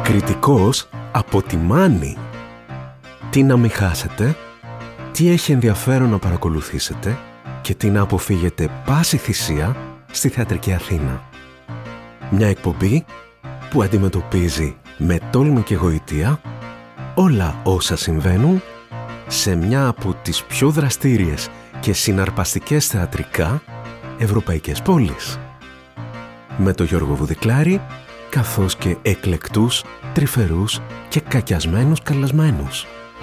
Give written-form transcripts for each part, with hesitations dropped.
Κριτικός από τη Μάνη. Τι να μην χάσετε, τι έχει ενδιαφέρον να παρακολουθήσετε και τι να αποφύγετε πάση θυσία στη Θεατρική Αθήνα. Μια εκπομπή που αντιμετωπίζει με τόλμη και γοητεία όλα όσα συμβαίνουν σε μια από τις πιο δραστήριες και συναρπαστικές θεατρικά ευρωπαϊκές πόλεις. Με τον Γιώργο Βουδικλάρη, καθώς και εκλεκτούς, τρυφερούς και κακιασμένους καλεσμένους.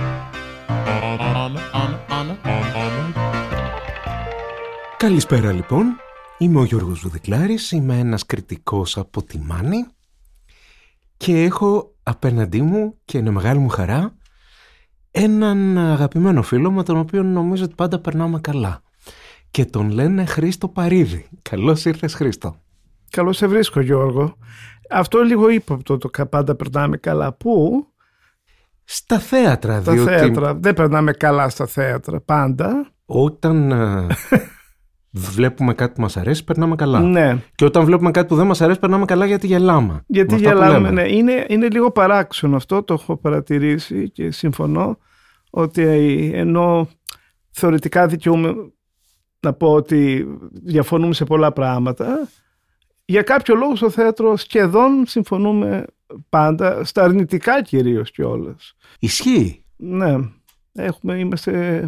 Καλησπέρα λοιπόν, είμαι ο Γιώργος Βουδικλάρης, είμαι ένας κριτικός από τη Μάνη και έχω απέναντί μου, και είναι μεγάλη μου χαρά, έναν αγαπημένο φίλο με τον οποίο νομίζω ότι πάντα περνάμε καλά και τον λένε Χρήστο Παρίδη. Καλώς ήρθες, Χρήστο. Καλώς σε βρίσκω, Γιώργο. Αυτό λίγο ύποπτο, το πάντα περνάμε καλά. Πού? Στα θέατρα. Στα θέατρα. Δεν περνάμε καλά στα θέατρα πάντα. Όταν βλέπουμε κάτι που μας αρέσει, περνάμε καλά. Ναι. Και όταν βλέπουμε κάτι που δεν μας αρέσει, περνάμε καλά γιατί γελάμε. Γιατί γελάμε, ναι. Είναι λίγο παράξενο αυτό, το έχω παρατηρήσει και συμφωνώ ότι ενώ θεωρητικά δικαιούμαι να πω ότι διαφωνούμε σε πολλά πράγματα, για κάποιο λόγο στο θέατρο σχεδόν συμφωνούμε πάντα, στα αρνητικά κυρίως κιόλας. Ισχύει. Ναι, είμαστε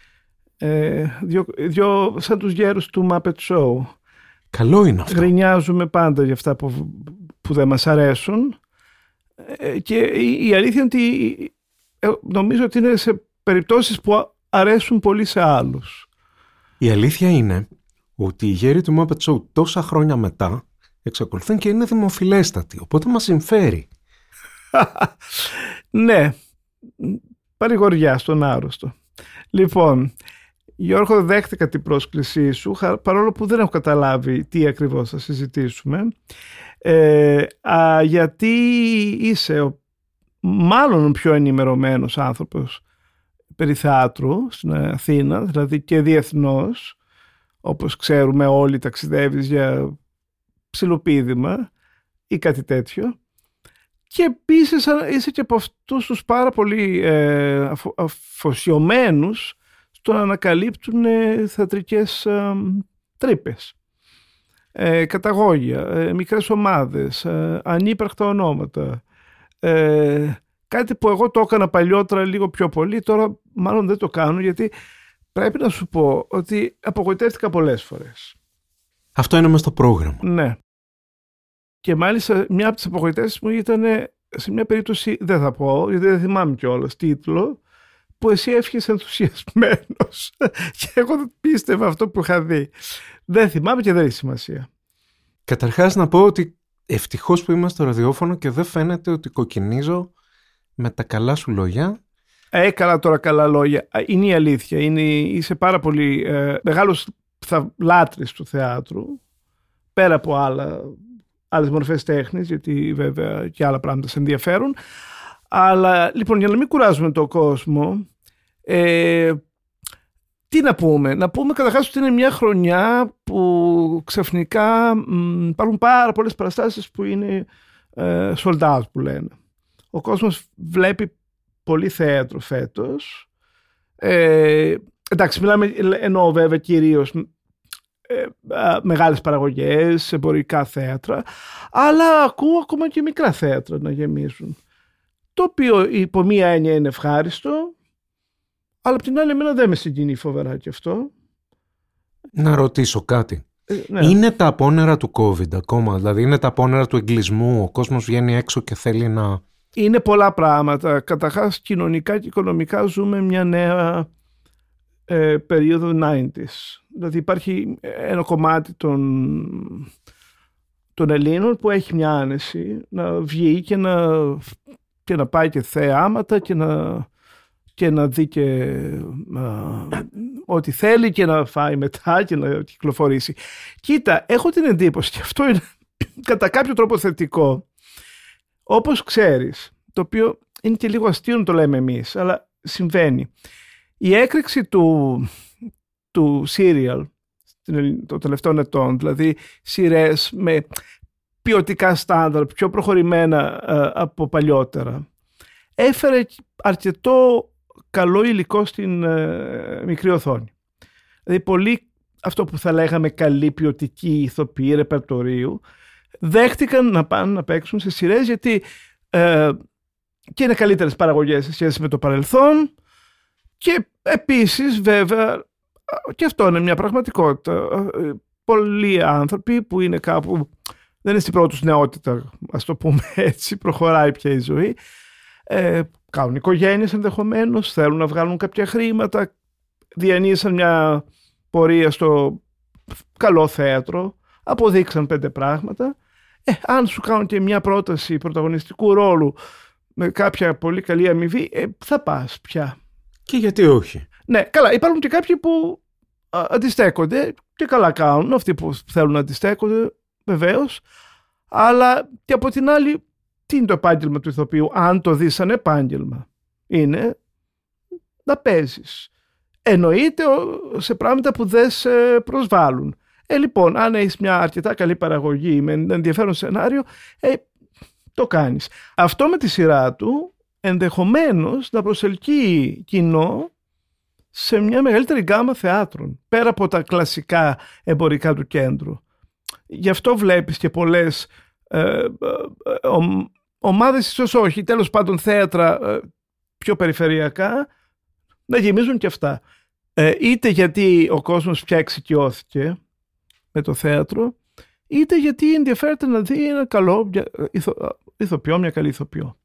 δυο σαν τους γέρους του Muppet Show. Καλό είναι αυτό. Γρινιάζουμε πάντα για αυτά που δεν μας αρέσουν και η αλήθεια είναι ότι νομίζω ότι είναι σε περιπτώσεις που αρέσουν πολύ σε άλλους. Η αλήθεια είναι ότι οι γέροι του Muppet Show τόσα χρόνια μετά εξακολουθούν και είναι δημοφιλέστατοι, οπότε μας συμφέρει. Ναι, παρηγοριά στον άρρωστο. Λοιπόν, Γιώργο, δέχτηκα την πρόσκλησή σου, παρόλο που δεν έχω καταλάβει τι ακριβώς θα συζητήσουμε, γιατί είσαι μάλλον ο πιο ενημερωμένος άνθρωπος περί θεάτρου στην Αθήνα, δηλαδή και διεθνώς, όπως ξέρουμε όλοι ταξιδεύεις για ψιλοπίδημα ή κάτι τέτοιο, και επίσης είσαι και από αυτούς τους πάρα πολύ αφοσιωμένους στο να ανακαλύπτουν θεατρικές τρύπες, καταγόγια, μικρές ομάδες, ανύπαρκτα ονόματα, κάτι που εγώ το έκανα παλιότερα λίγο πιο πολύ, τώρα μάλλον δεν το κάνω, γιατί πρέπει να σου πω ότι απογοητεύτηκα πολλές φορές. Αυτό είναι μες στο πρόγραμμα. Ναι. Και μάλιστα μια από τις απογοητεύσεις μου ήταν σε μια περίπτωση, δεν θα πω, γιατί δεν θυμάμαι κιόλας τίτλο, που εσύ έφυγες ενθουσιασμένος. Και εγώ δεν πίστευα αυτό που είχα δει. Δεν θυμάμαι και δεν έχει σημασία. Καταρχάς να πω ότι ευτυχώς που είμαι στο ραδιόφωνο και δεν φαίνεται ότι κοκκινίζω με τα καλά σου λόγια. Έκανα τώρα καλά λόγια. Είναι η αλήθεια. Είσαι πάρα πολύ μεγάλος λάτρης του θεάτρου, πέρα από άλλες μορφές τέχνης, γιατί βέβαια και άλλα πράγματα σε ενδιαφέρουν. Αλλά λοιπόν, για να μην κουράζουμε τον κόσμο, τι να πούμε? Να πούμε καταρχάς ότι είναι μια χρονιά που ξαφνικά υπάρχουν πάρα πολλές παραστάσεις που είναι sold out, που λένε. Ο κόσμος βλέπει πολύ θέατρο φέτος. Εντάξει, εννοώ βέβαια κυρίως μεγάλες παραγωγές, εμπορικά θέατρα, αλλά ακούω ακόμα και μικρά θέατρα να γεμίζουν, το οποίο υπό μία έννοια είναι ευχάριστο, αλλά από την άλλη εμένα δεν με συγκινεί φοβερά και αυτό. Να ρωτήσω κάτι. Ναι. Είναι τα απόνερα του COVID ακόμα? Δηλαδή είναι τα απόνερα του εγκλισμού? Ο κόσμος βγαίνει έξω και θέλει να... Είναι πολλά πράγματα. Καταρχάς, κοινωνικά και οικονομικά ζούμε μια νέα περίοδο 90s. Δηλαδή υπάρχει ένα κομμάτι των Ελλήνων που έχει μια άνεση να βγει και να πάει και θεάματα και να δει και ό,τι θέλει και να φάει μετά και να κυκλοφορήσει. Κοίτα, έχω την εντύπωση, και αυτό είναι κατά κάποιο τρόπο θετικό, όπως ξέρεις, το οποίο είναι και λίγο αστείο να το λέμε εμείς, αλλά συμβαίνει. Η έκρηξη του serial των τελευταίων ετών, δηλαδή σειρές με ποιοτικά στάνταρ, πιο προχωρημένα από παλιότερα, έφερε αρκετό καλό υλικό στην μικρή οθόνη. Δηλαδή πολλοί, αυτό που θα λέγαμε καλοί ποιοτικοί ηθοποιοί ρεπερτορίου, δέχτηκαν να πάνε να παίξουν σε σειρές, γιατί και είναι καλύτερες παραγωγές σε σχέση με το παρελθόν, και επίσης βέβαια, και αυτό είναι μια πραγματικότητα, πολλοί άνθρωποι που είναι κάπου, δεν είναι στην πρώτη τους νεότητα, ας το πούμε έτσι, προχωράει πια η ζωή, κάνουν οικογένειες ενδεχομένως, θέλουν να βγάλουν κάποια χρήματα, διανύσαν μια πορεία στο καλό θέατρο, αποδείξαν 5 πράγματα. Αν σου κάνουν και μια πρόταση πρωταγωνιστικού ρόλου με κάποια πολύ καλή αμοιβή, θα πας πια. Και γιατί όχι. Ναι, καλά, υπάρχουν και κάποιοι που αντιστέκονται και καλά κάνουν, αυτοί που θέλουν να αντιστέκονται βεβαίως, αλλά και από την άλλη, τι είναι το επάγγελμα του ηθοποιού? Αν το δεις σαν επάγγελμα, είναι να παίζεις. Εννοείται σε πράγματα που δεν σε προσβάλλουν. Λοιπόν, αν έχεις μια αρκετά καλή παραγωγή με ενδιαφέρον σενάριο, το κάνεις. Αυτό με τη σειρά του ενδεχομένως να προσελκύει κοινό σε μια μεγαλύτερη γκάμα θεάτρων, πέρα από τα κλασικά εμπορικά του κέντρου. Γι' αυτό βλέπεις και πολλές ομάδες, ίσως όχι, τέλος πάντων θέατρα πιο περιφερειακά, να γεμίζουν και αυτά. Είτε γιατί ο κόσμος πια εξοικειώθηκε με το θέατρο, είτε γιατί ενδιαφέρεται να δει ένα καλό ηθοποιό, μια καλή ηθοποιό.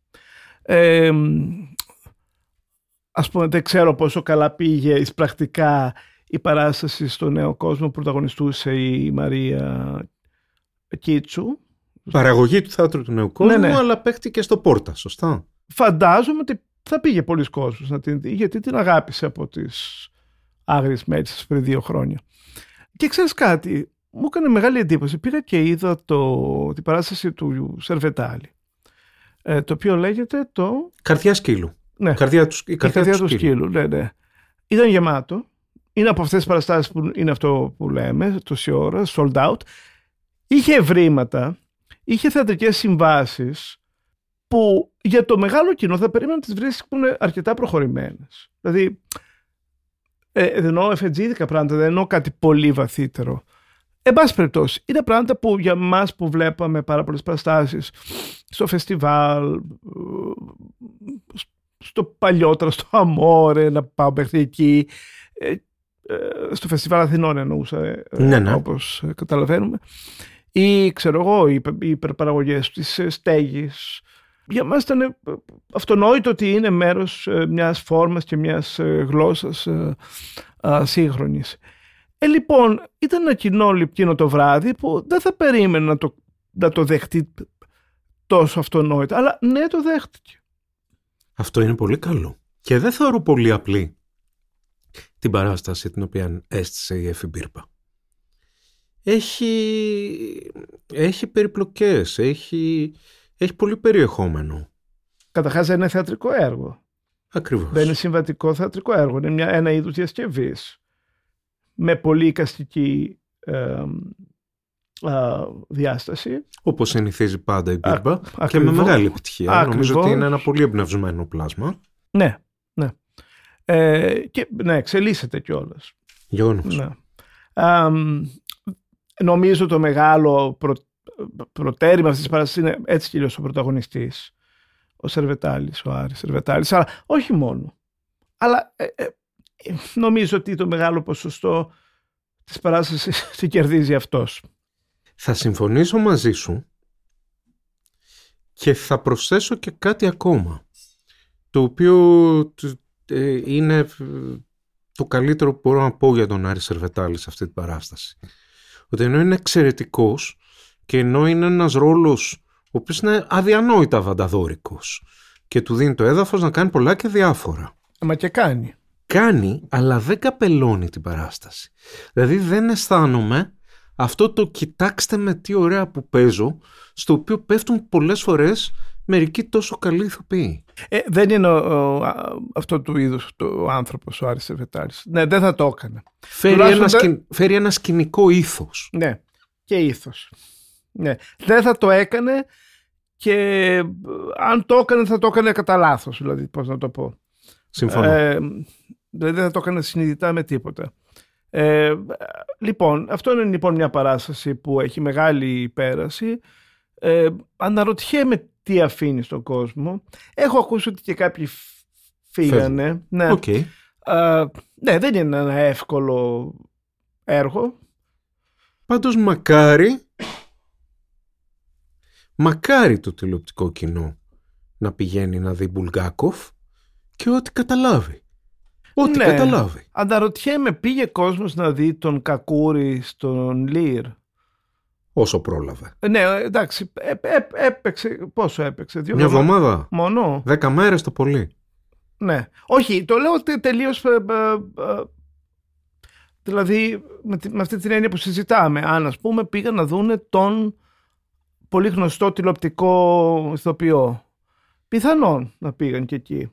Ας πούμε, δεν ξέρω πόσο καλά πήγε εισπρακτικά η παράσταση στο Νέο Κόσμο που πρωταγωνιστούσε η Μαρία Κίτσου. Παραγωγή του Θεάτρου του Νέου Κόσμου, ναι. Αλλά παίχτηκε στο Πόρτα, σωστά. Φαντάζομαι ότι θα πήγε πολλοί κόσμος να την δει, γιατί την αγάπησε από τις άγριες μέτσες πριν 2 χρόνια. Και ξέρεις κάτι, μου έκανε μεγάλη εντύπωση. Πήγα και είδα την παράσταση του Σερβετάλη, το οποίο λέγεται το... Καρδιά σκύλου. Ναι, η καρδιά του σκύλου. Ναι. Ήταν γεμάτο. Είναι από αυτές τις παραστάσεις που είναι αυτό που λέμε, τόση ώρα, sold out. Είχε ευρήματα, είχε θεατρικές συμβάσεις που για το μεγάλο κοινό θα περίμενα να τις βρεις που είναι αρκετά προχωρημένες. Δηλαδή, δεν εννοώ εφετζίδικα πράγματα, δεν εννοώ κάτι πολύ βαθύτερο. Εν πάση περιπτώσει, είναι πράγματα που για μας που βλέπαμε πάρα πολλές παραστάσεις στο φεστιβάλ, στο παλιότερο, στο Αμόρε, να πάω μέχρι εκεί, στο φεστιβάλ Αθηνών εννοούσα, ναι. Όπως καταλαβαίνουμε, ή ξέρω εγώ, οι υπερπαραγωγές της Στέγης. Για μας ήταν αυτονόητο ότι είναι μέρος μιας φόρμας και μιας γλώσσας σύγχρονης. Λοιπόν, ήταν ένα κοινό εκείνο το βράδυ που δεν θα περίμενα να το δεχτεί τόσο αυτονόητα, αλλά ναι, το δέχτηκε. Αυτό είναι πολύ καλό. Και δεν θεωρώ πολύ απλή την παράσταση την οποία έστησε η Εφη Μπίρπα. Έχει περιπλοκές, έχει πολύ περιεχόμενο. Καταρχάς είναι θεατρικό έργο. Ακριβώς. Δεν είναι συμβατικό θεατρικό έργο. Είναι ένα είδους διασκευής με πολύ εικαστική διάσταση. Όπως συνηθίζει πάντα η Μπίρπα και με μεγάλη επιτυχία. Ακριβώς. Νομίζω ότι είναι ένα πολύ εμπνευσμένο πλάσμα. Ναι. Και ναι, εξελίσσεται κιόλας. Γεγονός. Ναι. Νομίζω το μεγάλο προτέρημα αυτής της παράστασης είναι έτσι κυρίως ο πρωταγωνιστής, ο Σερβετάλης, ο Άρης Σερβετάλης, αλλά όχι μόνο. Αλλά νομίζω ότι το μεγάλο ποσοστό της παράστασης τη κερδίζει αυτός. Θα συμφωνήσω μαζί σου και θα προσθέσω και κάτι ακόμα, το οποίο είναι το καλύτερο που μπορώ να πω για τον Άρη Σερβετάλη σε αυτή την παράσταση. Ότι ενώ είναι εξαιρετικός και ενώ είναι ένας ρόλος ο οποίος είναι αδιανόητα βανταδόρικος και του δίνει το έδαφος να κάνει πολλά και διάφορα. Μα και κάνει. Κάνει, αλλά δεν καπελώνει την παράσταση. Δηλαδή δεν αισθάνομαι αυτό το κοιτάξτε με τι ωραία που παίζω, στο οποίο πέφτουν πολλές φορές μερικοί τόσο καλοί ηθοποιοί. Δεν είναι αυτό του είδους ο άνθρωπος ο Άρης Σερβετάλης. Ναι, δεν θα το έκανε. Φέρει ένα σκηνικό ήθος. Ναι, και ήθος. Ναι. Δεν θα το έκανε και αν το έκανε θα το έκανε κατά λάθος, δηλαδή πώς να το πω. Συμφωνώ. Δηλαδή δεν θα το έκανε συνειδητά με τίποτα. Λοιπόν, αυτό είναι λοιπόν μια παράσταση που έχει μεγάλη πέραση. Αναρωτιέμαι τι αφήνει στον κόσμο. Έχω ακούσει ότι και κάποιοι φύγανε. Ναι. Okay. Ναι, δεν είναι ένα εύκολο έργο. Πάντως μακάρι το τηλεοπτικό κοινό να πηγαίνει να δει Μπουλγκάκοφ και ό,τι καταλάβει. Ό,τι καταλάβει. Αναρωτιέμαι, πήγε κόσμος να δει τον Κακούρη στον Λίρ? Όσο πρόλαβε. Ναι, εντάξει. Έπαιξε. Πόσο έπαιξε? Μια εβδομάδα. Μόνο. 10 μέρες το πολύ. Ναι. Όχι, το λέω τελείως. Δηλαδή, με αυτή την έννοια που συζητάμε. Αν, ας πούμε, πήγαν να δούνε τον πολύ γνωστό τηλεοπτικό ηθοποιό. Πιθανόν να πήγαν και εκεί.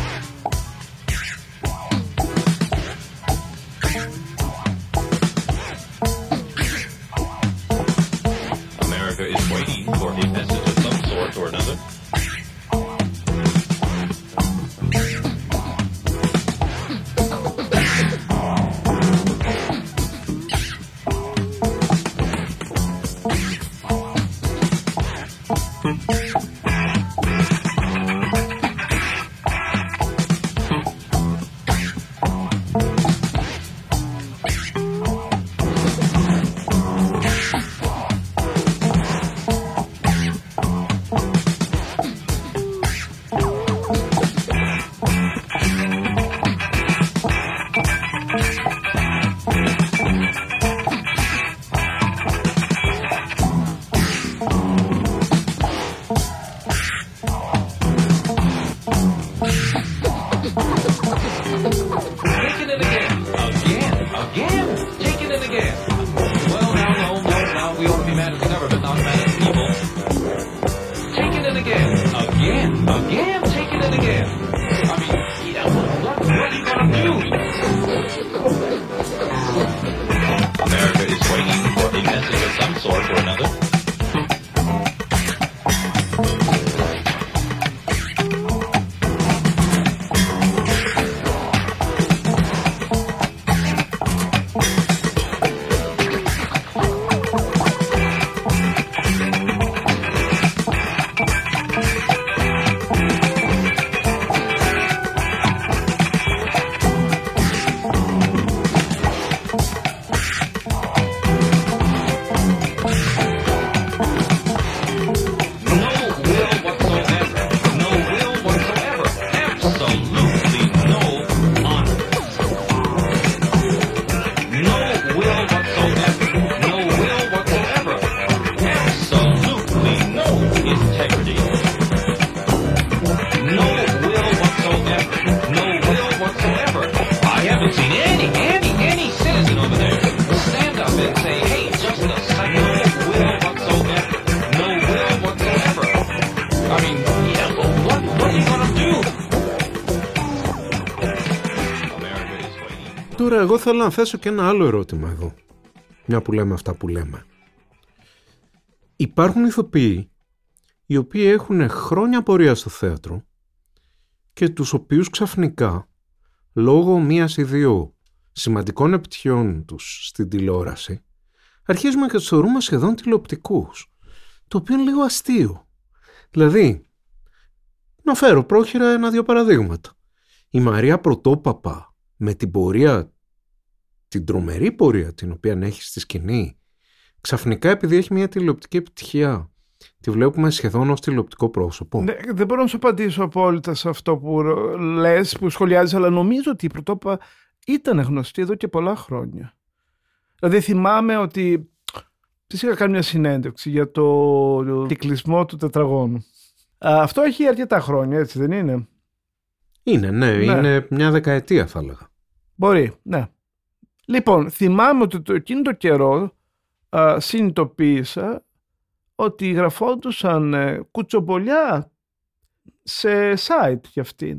Τώρα εγώ θέλω να θέσω και ένα άλλο ερώτημα εδώ, μια που λέμε αυτά που λέμε. Υπάρχουν ηθοποιοί οι οποίοι έχουν χρόνια πορεία στο θέατρο και τους οποίους ξαφνικά, λόγω μίας ή δύο σημαντικών επιτυχιών τους στην τηλεόραση, αρχίζουμε και τους θεωρούμε σχεδόν τηλεοπτικούς, το οποίο είναι λίγο αστείο. Δηλαδή, να φέρω πρόχειρα 1-2 παραδείγματα. Η Μαρία Πρωτόπαπα, με την πορεία, την τρομερή πορεία την οποία έχει στη σκηνή, ξαφνικά επειδή έχει μια τηλεοπτική επιτυχία, τη βλέπουμε σχεδόν ως τηλεοπτικό πρόσωπο. Ναι, δεν μπορώ να σου απαντήσω απόλυτα σε αυτό που λες, που σχολιάζεις, αλλά νομίζω ότι η Πρωτόπαπα ήταν γνωστή εδώ και πολλά χρόνια. Δηλαδή θυμάμαι ότι της είχα κάνει μια συνέντευξη για το κυκλισμό του τετραγώνου. Αυτό έχει αρκετά χρόνια, έτσι δεν είναι? Είναι, είναι μια δεκαετία θα έλεγα. Μπορεί, ναι. Λοιπόν, θυμάμαι ότι εκείνο το καιρό συνειδητοποίησα ότι γραφόντουσαν κουτσομπολιά σε site για αυτήν.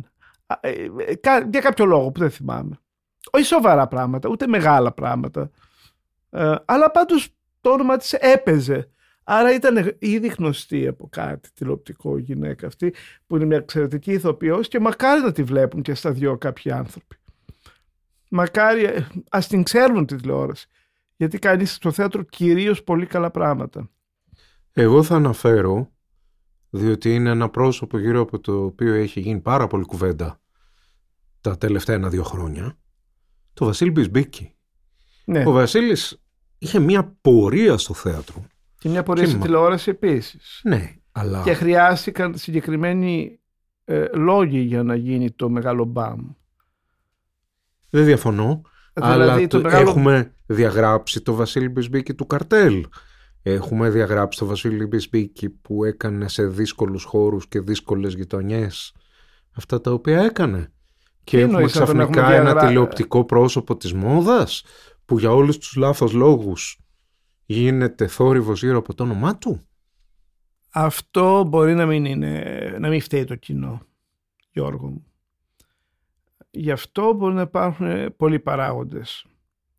Για κάποιο λόγο που δεν θυμάμαι. Όχι σοβαρά πράγματα, ούτε μεγάλα πράγματα. Αλλά πάντως το όνομα της έπαιζε. Άρα ήταν ήδη γνωστή από κάτι τηλεοπτικό η γυναίκα αυτή, που είναι μια εξαιρετική ηθοποιός, και μακάρι να τη βλέπουν και στα δυο κάποιοι άνθρωποι. Μακάρι, ας την ξέρουν τη τηλεόραση, γιατί κάνει στο θέατρο κυρίως πολύ καλά πράγματα. Εγώ θα αναφέρω, διότι είναι ένα πρόσωπο γύρω από το οποίο έχει γίνει πάρα πολύ κουβέντα τα τελευταία 1-2 χρόνια, το Βασίλη Μπισμπίκη. Ναι. Ο Βασίλης είχε μια πορεία στο θέατρο. Και μια πορεία στη τηλεόραση επίσης. Ναι, αλλά... Και χρειάστηκαν συγκεκριμένοι λόγοι για να γίνει το μεγάλο μπαμ. Δεν διαφωνώ, δηλαδή, αλλά έχουμε διαγράψει το Βασίλη Μπισμπίκη του καρτέλ. Έχουμε διαγράψει το Βασίλη Μπισμπίκη που έκανε σε δύσκολους χώρους και δύσκολες γειτονιές αυτά τα οποία έκανε. Και έχουμε ξαφνικά ένα τηλεοπτικό πρόσωπο της μόδας που για όλους τους λάθος λόγους γίνεται θόρυβος γύρω από το όνομά του. Αυτό μπορεί να μην φταίει το κοινό, Γιώργο μου. Γι' αυτό μπορεί να υπάρχουν πολλοί παράγοντες.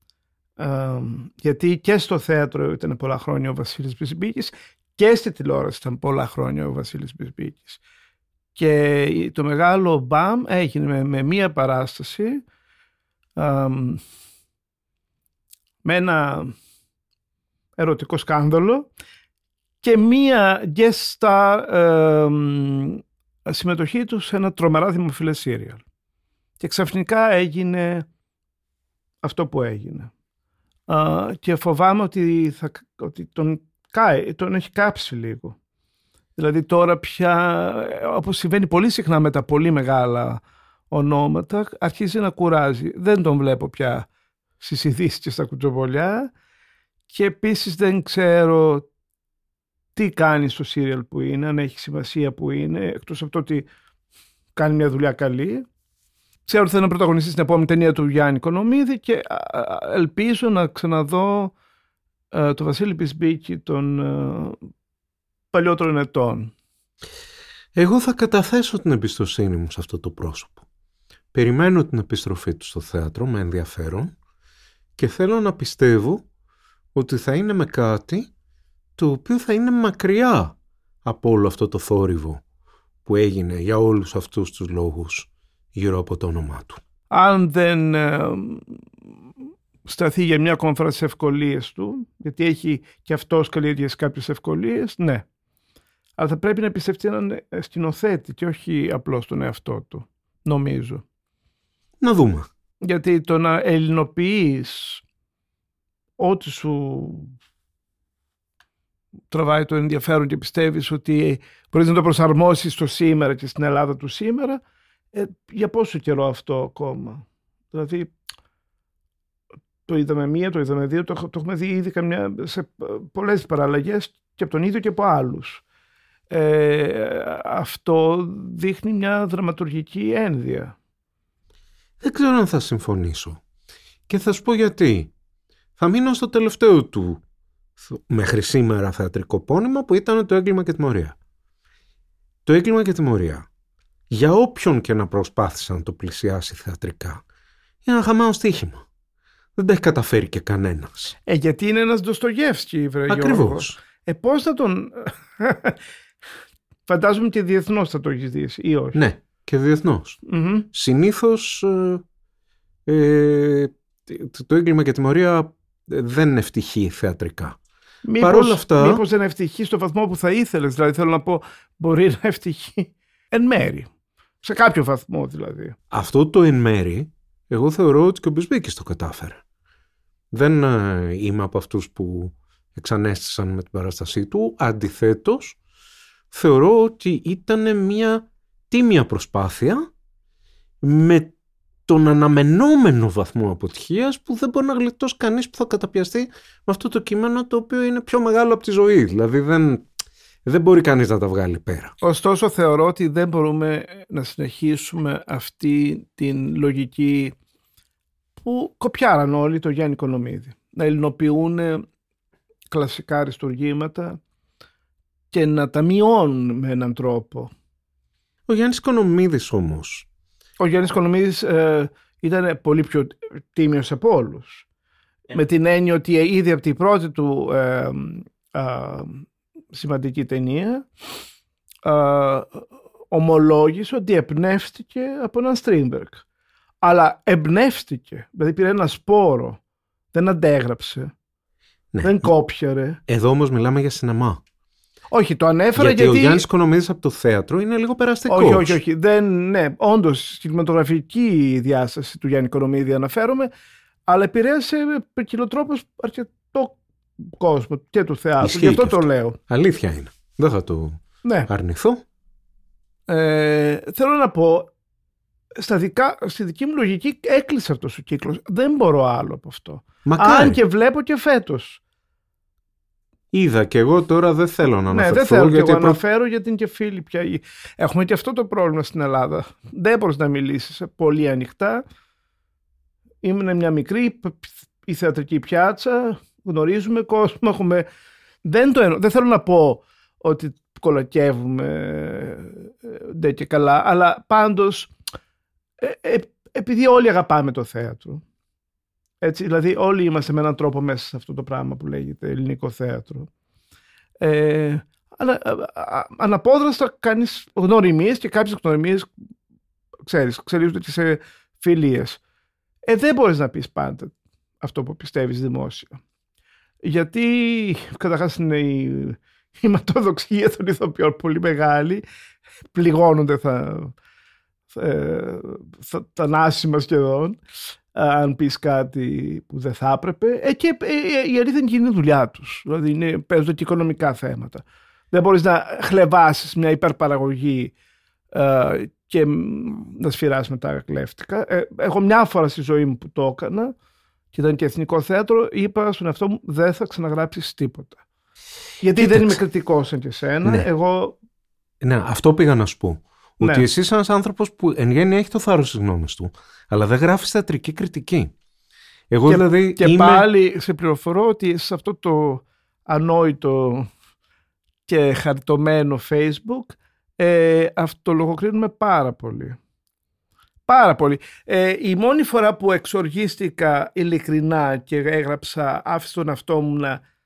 Γιατί και στο θέατρο ήταν πολλά χρόνια ο Βασίλης Μπισμπίκης και στη τηλεόραση ήταν πολλά χρόνια ο Βασίλης Μπισμπίκης. Και το μεγάλο μπαμ έγινε με μία παράσταση, με ένα ερωτικό σκάνδαλο και μία guest star συμμετοχή του σε ένα τρομερά δημοφιλές σύριαλ. Και ξαφνικά έγινε αυτό που έγινε. Και φοβάμαι ότι τον έχει κάψει λίγο. Δηλαδή τώρα πια, όπως συμβαίνει πολύ συχνά με τα πολύ μεγάλα ονόματα, αρχίζει να κουράζει. Δεν τον βλέπω πια στις ειδήσεις και στα κουτσομπολιά, και επίσης δεν ξέρω τι κάνει στο σύριαλ που είναι, αν έχει σημασία που είναι, εκτός από το ότι κάνει μια δουλειά καλή. Ξέρω ότι θα είναι πρωταγωνιστής στην επόμενη ταινία του Γιάννη Οικονομίδη και ελπίζω να ξαναδώ το Βασίλη Μπισμπίκη των παλιότερων ετών. Εγώ θα καταθέσω την εμπιστοσύνη μου σε αυτό το πρόσωπο. Περιμένω την επιστροφή του στο θέατρο με ενδιαφέρον και θέλω να πιστεύω ότι θα είναι με κάτι το οποίο θα είναι μακριά από όλο αυτό το θόρυβο που έγινε για όλους αυτούς τους λόγους γύρω από το όνομά του. Αν δεν σταθεί για μια ακόμα φορά στις ευκολίες του, γιατί έχει και αυτός καλλιεργήσει κάποιες ευκολίες, ναι. Αλλά θα πρέπει να πιστευτεί έναν σκηνοθέτη και όχι απλώς τον εαυτό του, νομίζω. Να δούμε. Γιατί το να ελληνοποιείς ό,τι σου τραβάει το ενδιαφέρον και πιστεύεις ότι μπορείς να το προσαρμόσεις στο σήμερα και στην Ελλάδα του σήμερα, για πόσο καιρό αυτό ακόμα? Δηλαδή το είδαμε μία, το είδαμε δύο, το έχουμε δει ήδη σε πολλές παραλλαγές και από τον ίδιο και από άλλους. Αυτό δείχνει μια δραματουργική ένδυα. Δεν ξέρω αν θα συμφωνήσω και θα σου πω γιατί. Θα μείνω στο τελευταίο του μέχρι σήμερα θεατρικό πόνημα που ήταν το Έγκλημα και τιμωρία. Το Έγκλημα και τιμωρία, για όποιον και να προσπάθησε να το πλησιάσει θεατρικά, είναι ένα χαμένο στοίχημα. Δεν τα έχει καταφέρει και κανένας. Γιατί είναι ένας Ντοστογεύσκι, βρε Γιώργο. Ακριβώς. Πώς θα τον... Φαντάζομαι και διεθνώς θα το έχεις δει ή όχι? Ναι, και διεθνώς. Mm-hmm. Συνήθως το Έγκλημα και τιμωρία δεν ευτυχεί θεατρικά. Παρ' αυτά... Μήπως δεν ευτυχεί στο βαθμό που θα ήθελες? Δηλαδή θέλω να πω, μπορεί να ευτυχεί εν μέρη. Σε κάποιο βαθμό δηλαδή. Αυτό το εν μέρη, εγώ θεωρώ ότι και ο Μπισμπίκης το κατάφερε. Δεν είμαι από αυτούς που εξανέστησαν με την παράστασή του. Αντιθέτως, θεωρώ ότι ήταν μια τίμια προσπάθεια με τον αναμενόμενο βαθμό αποτυχίας που δεν μπορεί να γλιτώσει κανείς που θα καταπιαστεί με αυτό το κείμενο, το οποίο είναι πιο μεγάλο από τη ζωή. Δηλαδή δεν μπορεί κανείς να τα βγάλει πέρα. Ωστόσο θεωρώ ότι δεν μπορούμε να συνεχίσουμε αυτή την λογική που κοπιάραν όλοι το Γιάννη Οικονομίδη. Να ελληνοποιούν κλασικά αριστουργήματα και να τα μειώνουν με έναν τρόπο. Ο Γιάννης Οικονομίδης όμως. Ο Γιάννης Οικονομίδης ήταν πολύ πιο τίμιος από όλους. Με την έννοια ότι ήδη από την πρώτη του σημαντική ταινία, ομολόγησε ότι εμπνεύστηκε από έναν Strindberg. Αλλά εμπνεύστηκε, δηλαδή πήρε ένα σπόρο, δεν αντέγραψε, δεν κόπιαρε. Εδώ όμως μιλάμε για σινεμά. Όχι, το ανέφερα γιατί... ο Γιάννης Οικονομίδης από το θέατρο είναι λίγο περαστικός. Όχι. Ναι, όντως, στην κινηματογραφική διάσταση του Γιάννη Οικονομίδη αναφέρομαι, αλλά επηρέασε με κοινοτρόπους αρκετό κόσμο και του θεάτρου. Γι' αυτό το λέω. Αλήθεια είναι. Δεν θα το αρνηθώ. Θέλω να πω, στη δική μου λογική έκλεισε αυτός ο κύκλος. Δεν μπορώ άλλο από αυτό. Μακάρι. Αν και βλέπω και φέτος. Είδα και εγώ, τώρα δεν θέλω να αναφερθώ. Ναι, δεν θέλω γιατί εγώ αναφέρω, γιατί είναι και φίλοι πια. Έχουμε και αυτό το πρόβλημα στην Ελλάδα. Δεν μπορείς να μιλήσεις πολύ ανοιχτά. Είναι μια μικρή η θεατρική πιάτσα, γνωρίζουμε κόσμο, δεν θέλω να πω ότι κολακεύουμε ντε και καλά, αλλά πάντως επειδή όλοι αγαπάμε το θέατρο, έτσι, δηλαδή όλοι είμαστε με έναν τρόπο μέσα σε αυτό το πράγμα που λέγεται ελληνικό θέατρο, αλλά αναπόδραστα κάνεις γνωριμίες και κάποιες γνωριμίες ξερίζονται και σε φιλίες. Δεν μπορείς να πεις πάντα αυτό που πιστεύεις δημόσια. Γιατί καταρχάς είναι η ματοδοξία των ηθοποιών πολύ μεγάλη, πληγώνονται θανάσιμα σχεδόν αν πεις κάτι που δεν θα έπρεπε, και η αλήθεια είναι η δουλειά τους, δηλαδή παίζονται και οικονομικά θέματα. Δεν μπορείς να χλεβάσεις μια υπερπαραγωγή και να σφυράσεις μετά κλέφτικα. Εγώ μια φορά στη ζωή μου που το έκανα και ήταν και εθνικό θέατρο, είπα στον εαυτό μου δεν θα ξαναγράψεις τίποτα. Γιατί δεν είμαι κριτικός σαν και εσένα. Ναι. Ναι, αυτό πήγα να σου πω. Ότι εσύ είσαι ένας άνθρωπος που εν γέννη έχει το θάρρος της γνώμης του, αλλά δεν γράφεις θεατρική κριτική. Εγώ δηλαδή πάλι σε πληροφορώ ότι σε αυτό το ανόητο και χαριτωμένο Facebook αυτολογοκρίνουμε πάρα πολύ. Πάρα πολύ. Η μόνη φορά που εξοργίστηκα ειλικρινά και άφησα τον εαυτό μου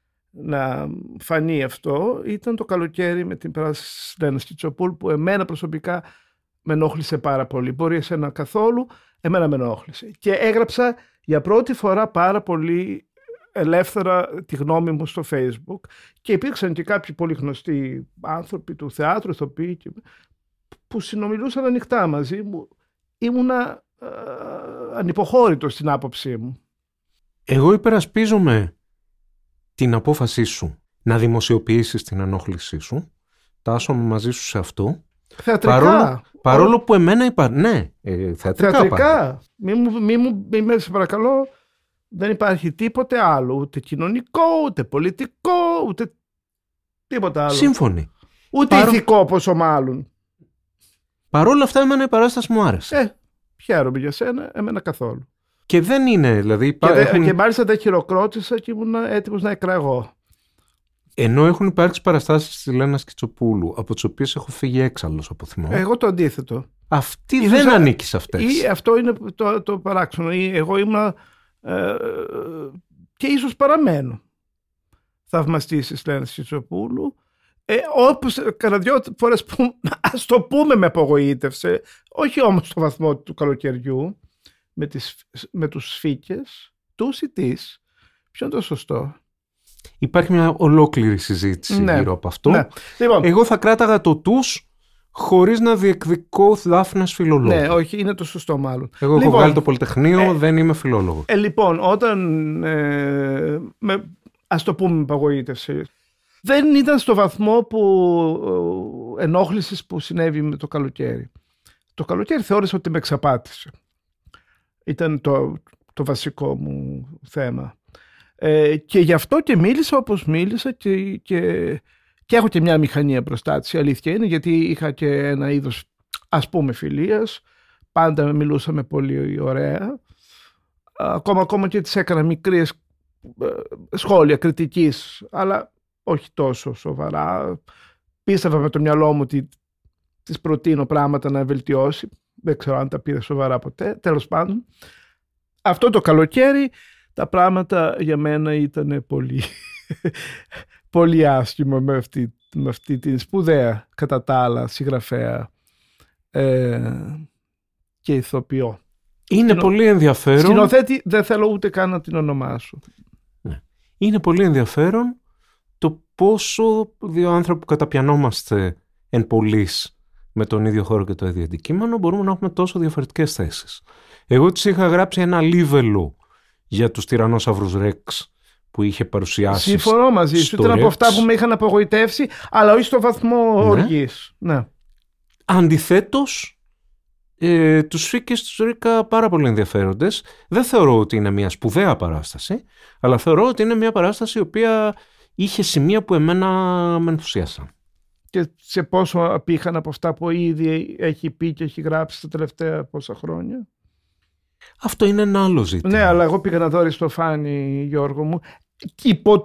να φανεί αυτό, ήταν το καλοκαίρι με την περάση Λένα Κιτσοπούλου, που εμένα προσωπικά με ενόχλησε πάρα πολύ. Μπορεί εσένα καθόλου, εμένα με ενόχλησε. Και έγραψα για πρώτη φορά πάρα πολύ ελεύθερα τη γνώμη μου στο Facebook, και υπήρξαν και κάποιοι πολύ γνωστοί άνθρωποι του θεάτρου, ηθοποιοί, που συνομιλούσαν ανοιχτά μαζί μου. Ήμουνα ανυποχώρητος στην άποψή μου. Εγώ υπερασπίζομαι την απόφασή σου να δημοσιοποιήσεις την ενόχλησή σου. Τάσσομαι μαζί σου σε αυτό. Θεατρικά. Παρόλο που εμένα θεατρικά. Μη με σε παρακαλώ. Δεν υπάρχει τίποτε άλλο. Ούτε κοινωνικό, ούτε πολιτικό, ούτε τίποτα άλλο. Σύμφωνοι. Ούτε ηθικό, πόσο μάλλον. Παρόλα αυτά, εμένα η παράσταση μου άρεσε. Χαίρομαι για σένα, εμένα καθόλου. Και δεν είναι, δηλαδή. Και μάλιστα δεν χειροκρότησα και ήμουν έτοιμος να εκραγώ. Ενώ έχουν υπάρξει παραστάσεις της Λένας Κιτσοπούλου, από τις οποίες έχω φύγει έξαλλος από θυμό. Εγώ το αντίθετο. Αυτή δεν ανήκει σε αυτές. Αυτό είναι το παράξενο. Εγώ ήμουν και ίσως παραμένω θαυμαστής της Λένας Κιτσοπούλου. Όπως κατά 2 φορές που, ας το πούμε, με απογοήτευσε, όχι όμως στο βαθμό του καλοκαιριού, με τους σφίκες, τους ή της. Ποιο είναι το σωστό? Υπάρχει μια ολόκληρη συζήτηση γύρω από αυτό. Ναι. Λοιπόν, εγώ θα κράταγα το τους χωρίς να διεκδικώ δάφνας φιλολόγου. Ναι, όχι, είναι το σωστό μάλλον. Εγώ έχω βγάλει το Πολυτεχνείο, δεν είμαι φιλόλογο. Λοιπόν, όταν ας το πούμε με απογοήτευσε, δεν ήταν στο βαθμό που ενόχλησης που συνέβη με το καλοκαίρι. Το καλοκαίρι θεώρησα ότι με εξαπάτησε. Ήταν το βασικό μου θέμα. Και γι' αυτό και μίλησα όπως μίλησα και έχω και μια μηχανία μπροστά της, η αλήθεια είναι, γιατί είχα και ένα είδος, ας πούμε, φιλίας. Πάντα μιλούσαμε πολύ ωραία. Ακόμα και τις έκανα μικρές σχόλια κριτικής, αλλά όχι τόσο σοβαρά. Πίστευα με το μυαλό μου ότι της προτείνω πράγματα να βελτιώσει. Δεν ξέρω αν τα πήρε σοβαρά ποτέ. Τέλος πάντων, αυτό το καλοκαίρι τα πράγματα για μένα ήταν πολύ, πολύ άσχημο με αυτή την σπουδαία κατά τα άλλα συγγραφέα και ηθοποιό. Είναι πολύ ενδιαφέρον. Σκηνοθέτη δεν θέλω ούτε καν να την ονομάσω. Ναι. Είναι πολύ ενδιαφέρον το πόσο δύο άνθρωποι που καταπιανόμαστε εν πολλοίς με τον ίδιο χώρο και το ίδιο αντικείμενο μπορούμε να έχουμε τόσο διαφορετικές θέσεις. Εγώ της είχα γράψει ένα λίβελο για τους τυραννόσαυρους Ρεξ που είχε παρουσιάσει. Συμφωνώ μαζί σου. Ήταν από αυτά που με είχαν απογοητεύσει, αλλά όχι στο βαθμό οργής. Ναι. Αντιθέτως, τους φύκες τους βρήκα πάρα πολύ ενδιαφέροντες. Δεν θεωρώ ότι είναι μια σπουδαία παράσταση, αλλά θεωρώ ότι είναι μια παράσταση η οποία είχε σημεία που εμένα με ενθουσίασαν. Και σε πόσο απήχαν από αυτά που ήδη έχει πει και έχει γράψει τα τελευταία πόσα χρόνια? Αυτό είναι ένα άλλο ζήτημα. Ναι, αλλά εγώ πήγα να δω Αριστοφάνη, Γιώργο μου, υπό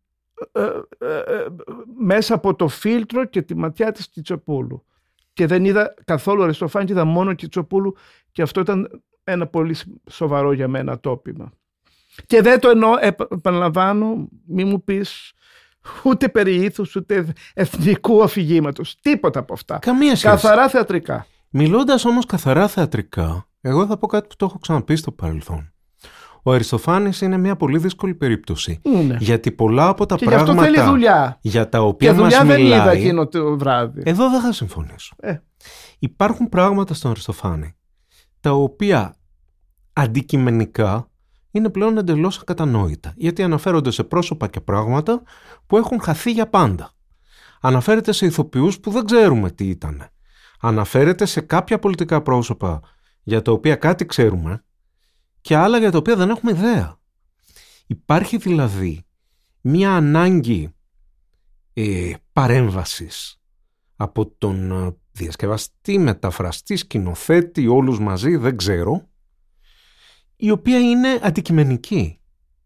μέσα από το φίλτρο και τη ματιά της Κιτσοπούλου. Και δεν είδα καθόλου Αριστοφάνη, είδα μόνο Κιτσοπούλου, και αυτό ήταν ένα πολύ σοβαρό για μένα τόπιμα. Και δεν το εννοώ, επαναλαμβάνω, μη μου πεις ούτε περί ήθους, ούτε εθνικού αφηγήματος, τίποτα από αυτά. Καμία σχέση. Καθαρά θεατρικά. Μιλώντας όμως καθαρά θεατρικά, εγώ θα πω κάτι που το έχω ξαναπεί στο παρελθόν. Ο Αριστοφάνης είναι μια πολύ δύσκολη περίπτωση. Είναι. Γιατί πολλά από τα και πράγματα γι' αυτό θέλει δουλειά. για τα οποία και μας δουλειά μιλάει, δεν είδα εκείνο το βράδυ. Εδώ δεν θα συμφωνήσω. Υπάρχουν πράγματα στον Αριστοφάνη τα οποία αντικειμενικά είναι πλέον εντελώς ακατανόητα. Γιατί αναφέρονται σε πρόσωπα και πράγματα που έχουν χαθεί για πάντα. Αναφέρεται σε ηθοποιούς που δεν ξέρουμε τι ήταν. Αναφέρεται σε κάποια πολιτικά πρόσωπα για τα οποία κάτι ξέρουμε και άλλα για τα οποία δεν έχουμε ιδέα. Υπάρχει δηλαδή μια ανάγκη παρέμβασης από τον διασκευαστή, μεταφραστή, σκηνοθέτη, όλους μαζί, δεν ξέρω, η οποία είναι αντικειμενική.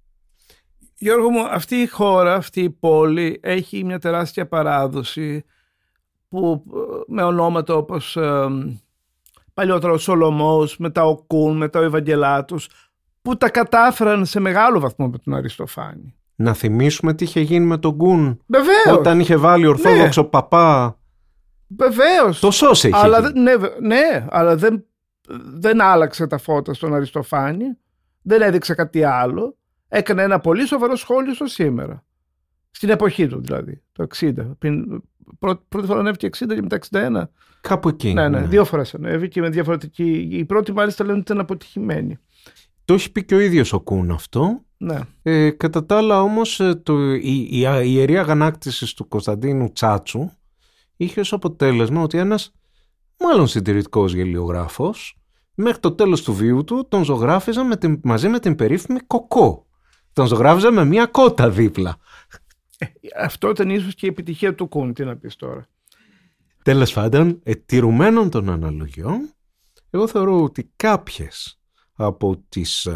Γιώργο μου, αυτή η χώρα, αυτή η πόλη έχει μια τεράστια παράδοση που, με ονόματα όπως παλιότερα ο Σολομός, μετά ο Κούν, μετά ο Ευαγγελάτος, που τα κατάφεραν σε μεγάλο βαθμό με τον Αριστοφάνη. Να θυμίσουμε τι είχε γίνει με τον Κούν. Βεβαίως. Όταν είχε βάλει ορθόδοξο παπά. Βεβαίως. Το σώσε είχε γίνει. Ναι, αλλά δεν άλλαξε τα φώτα στον Αριστοφάνη. Δεν έδειξε κάτι άλλο. Έκανε ένα πολύ σοβαρό σχόλιο στο σήμερα. Στην εποχή του δηλαδή, το 60. Πρώτη φορά ανέβηκε 60 και μετά 61. Κάπου εκεί. Ναι, 2 φορές ανέβηκε και με διαφορετική. Η πρώτη μάλιστα λένε ότι ήταν αποτυχημένη. Το έχει πει και ο ίδιος ο Κούν αυτό. Ναι. Κατά τα άλλα όμως η ιερή αγανάκτηση του Κωνσταντίνου Τσάτσου είχε ως αποτέλεσμα ότι ένας μάλλον συντηρητικός γελιογράφος μέχρι το τέλος του βίου του τον ζωγράφιζε μαζί με την περίφημη Κοκό. Τον ζωγράφιζε με μια κότα δίπλα. Αυτό ήταν ίσως και η επιτυχία του Κούν, τι να πεις τώρα. Τέλος πάντων, τηρουμένων των αναλογιών, εγώ θεωρώ ότι κάποιες από τις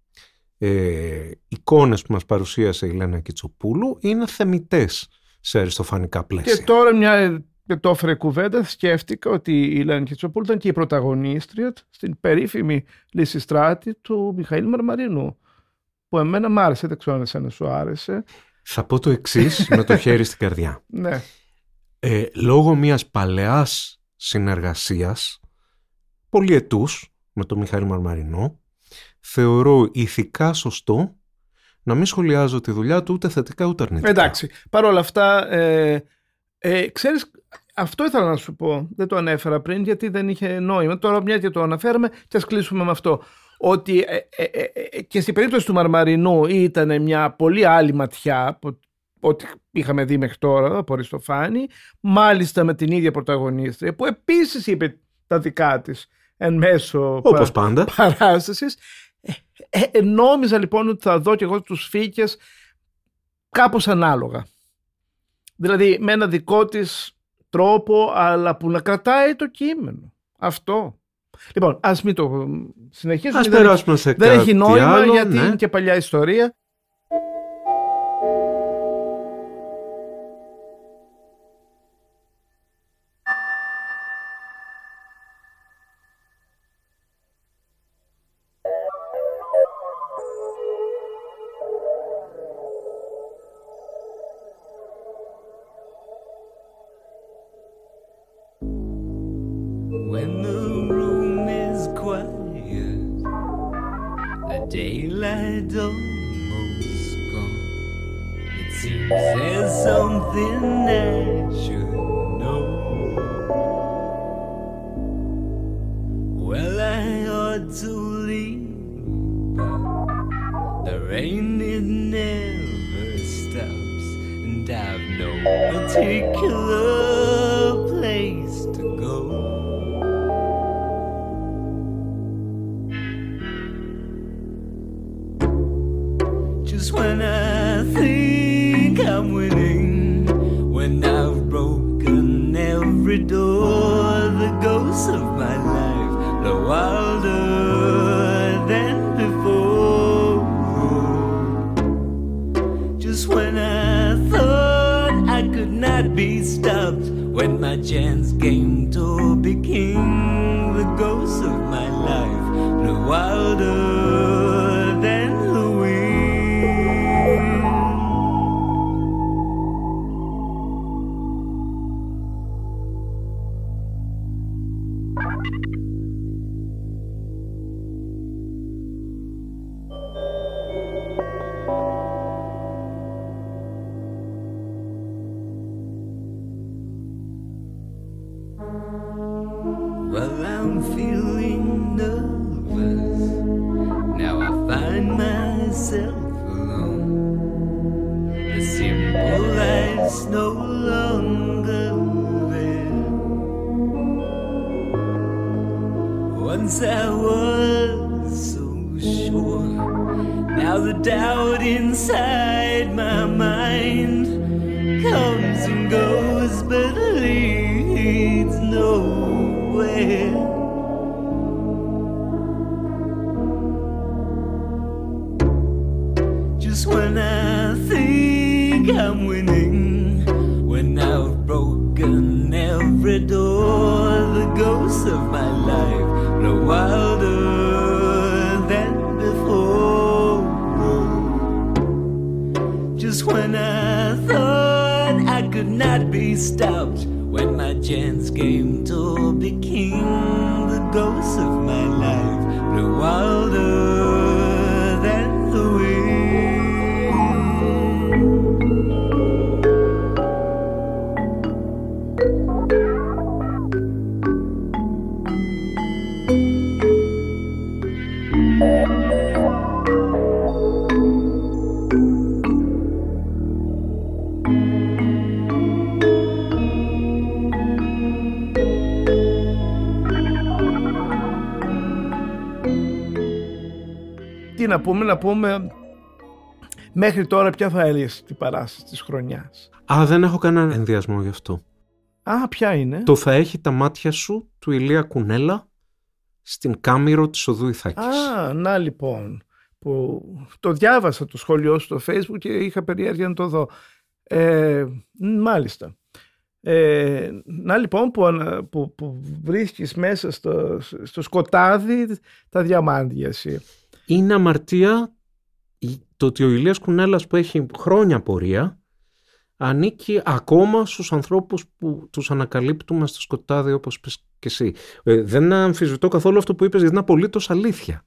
εικόνες που μας παρουσίασε η Λένα Κιτσοπούλου είναι θεμιτές σε αριστοφανικά πλαίσια. Και τώρα μια το έφερε κουβέντα, σκέφτηκα ότι η Λένα Κιτσοπούλου ήταν και η πρωταγωνίστρια στην περίφημη Λυσιστράτη του Μιχαήλ Μαρμαρινού, που εμένα μ' άρεσε, δεν ξέρω αν εσένα σου άρεσε. Θα πω το εξής με το χέρι στην καρδιά. Ναι. Λόγω μιας παλαιάς συνεργασίας πολυετούς με τον Μιχαήλ Μαρμαρινό, θεωρώ ηθικά σωστό να μην σχολιάζω τη δουλειά του ούτε θετικά ούτε αρνητικά. Εντάξει, παρόλα αυτά, ξέρεις, αυτό ήθελα να σου πω, δεν το ανέφερα πριν γιατί δεν είχε νόημα. Τώρα μια και το αναφέραμε και ας κλείσουμε με αυτό. Ότι και στην περίπτωση του Μαρμαρινού ήταν μια πολύ άλλη ματιά από ό,τι είχαμε δει μέχρι τώρα από Αριστοφάνη, μάλιστα με την ίδια πρωταγωνίστρια που επίσης είπε τα δικά της εν μέσω όπως πάντα παράστασης. Νόμιζα λοιπόν ότι θα δω και εγώ τους Φίκες κάπως ανάλογα. Δηλαδή με ένα δικό της τρόπο, αλλά που να κρατάει το κείμενο. Αυτό. Λοιπόν, ας μην το συνεχίσουμε. Ας περάσουμε σε κάτι δεν έχει νόημα άλλο, γιατί ναι. είναι και παλιά ιστορία. when the room is quiet, the daylight almost gone. It seems there's something I should know. Well, I ought to leave, but the rain it never stops, and I've no particular place to go. Just when I think I'm winning, when I've broken every door, the ghosts of my life blow wilder than before. Just when I thought I could not be stopped, when my chance came to be king, the ghosts of my life blew wilder than the wind. Well, I'm feeling nervous. Now I find myself alone. The simple life's no longer there. Once I was so sure. Now the doubt inside my mind comes and goes, but leads nowhere. Just when I think I'm winning, when I've broken every door, the ghosts of my life blow wilder than before. Just when I thought I could not be stopped, when my chance came to be king, the ghosts of my life blew wilder than the wind. Τι να πούμε μέχρι τώρα ποια θα έλεγες την παράσταση της χρονιάς? Δεν έχω κανέναν ενδιασμό γι' αυτό. Ποια είναι? Το «Θα έχει τα μάτια σου» του Ηλία Κουνέλα στην Κάμηρο της Οδού Ιθάκης. Να λοιπόν, που το διάβασα το σχόλιο στο Facebook και είχα περιέργεια να το δω. Μάλιστα. Να λοιπόν που βρίσκεις μέσα στο σκοτάδι τα διαμάντια εσύ. Είναι αμαρτία το ότι ο Ηλίας Κουνέλας, που έχει χρόνια πορεία, ανήκει ακόμα στους ανθρώπους που τους ανακαλύπτουμε στο σκοτάδι, όπως πες και εσύ. Δεν αμφισβητώ καθόλου αυτό που είπες, γιατί είναι απολύτως αλήθεια.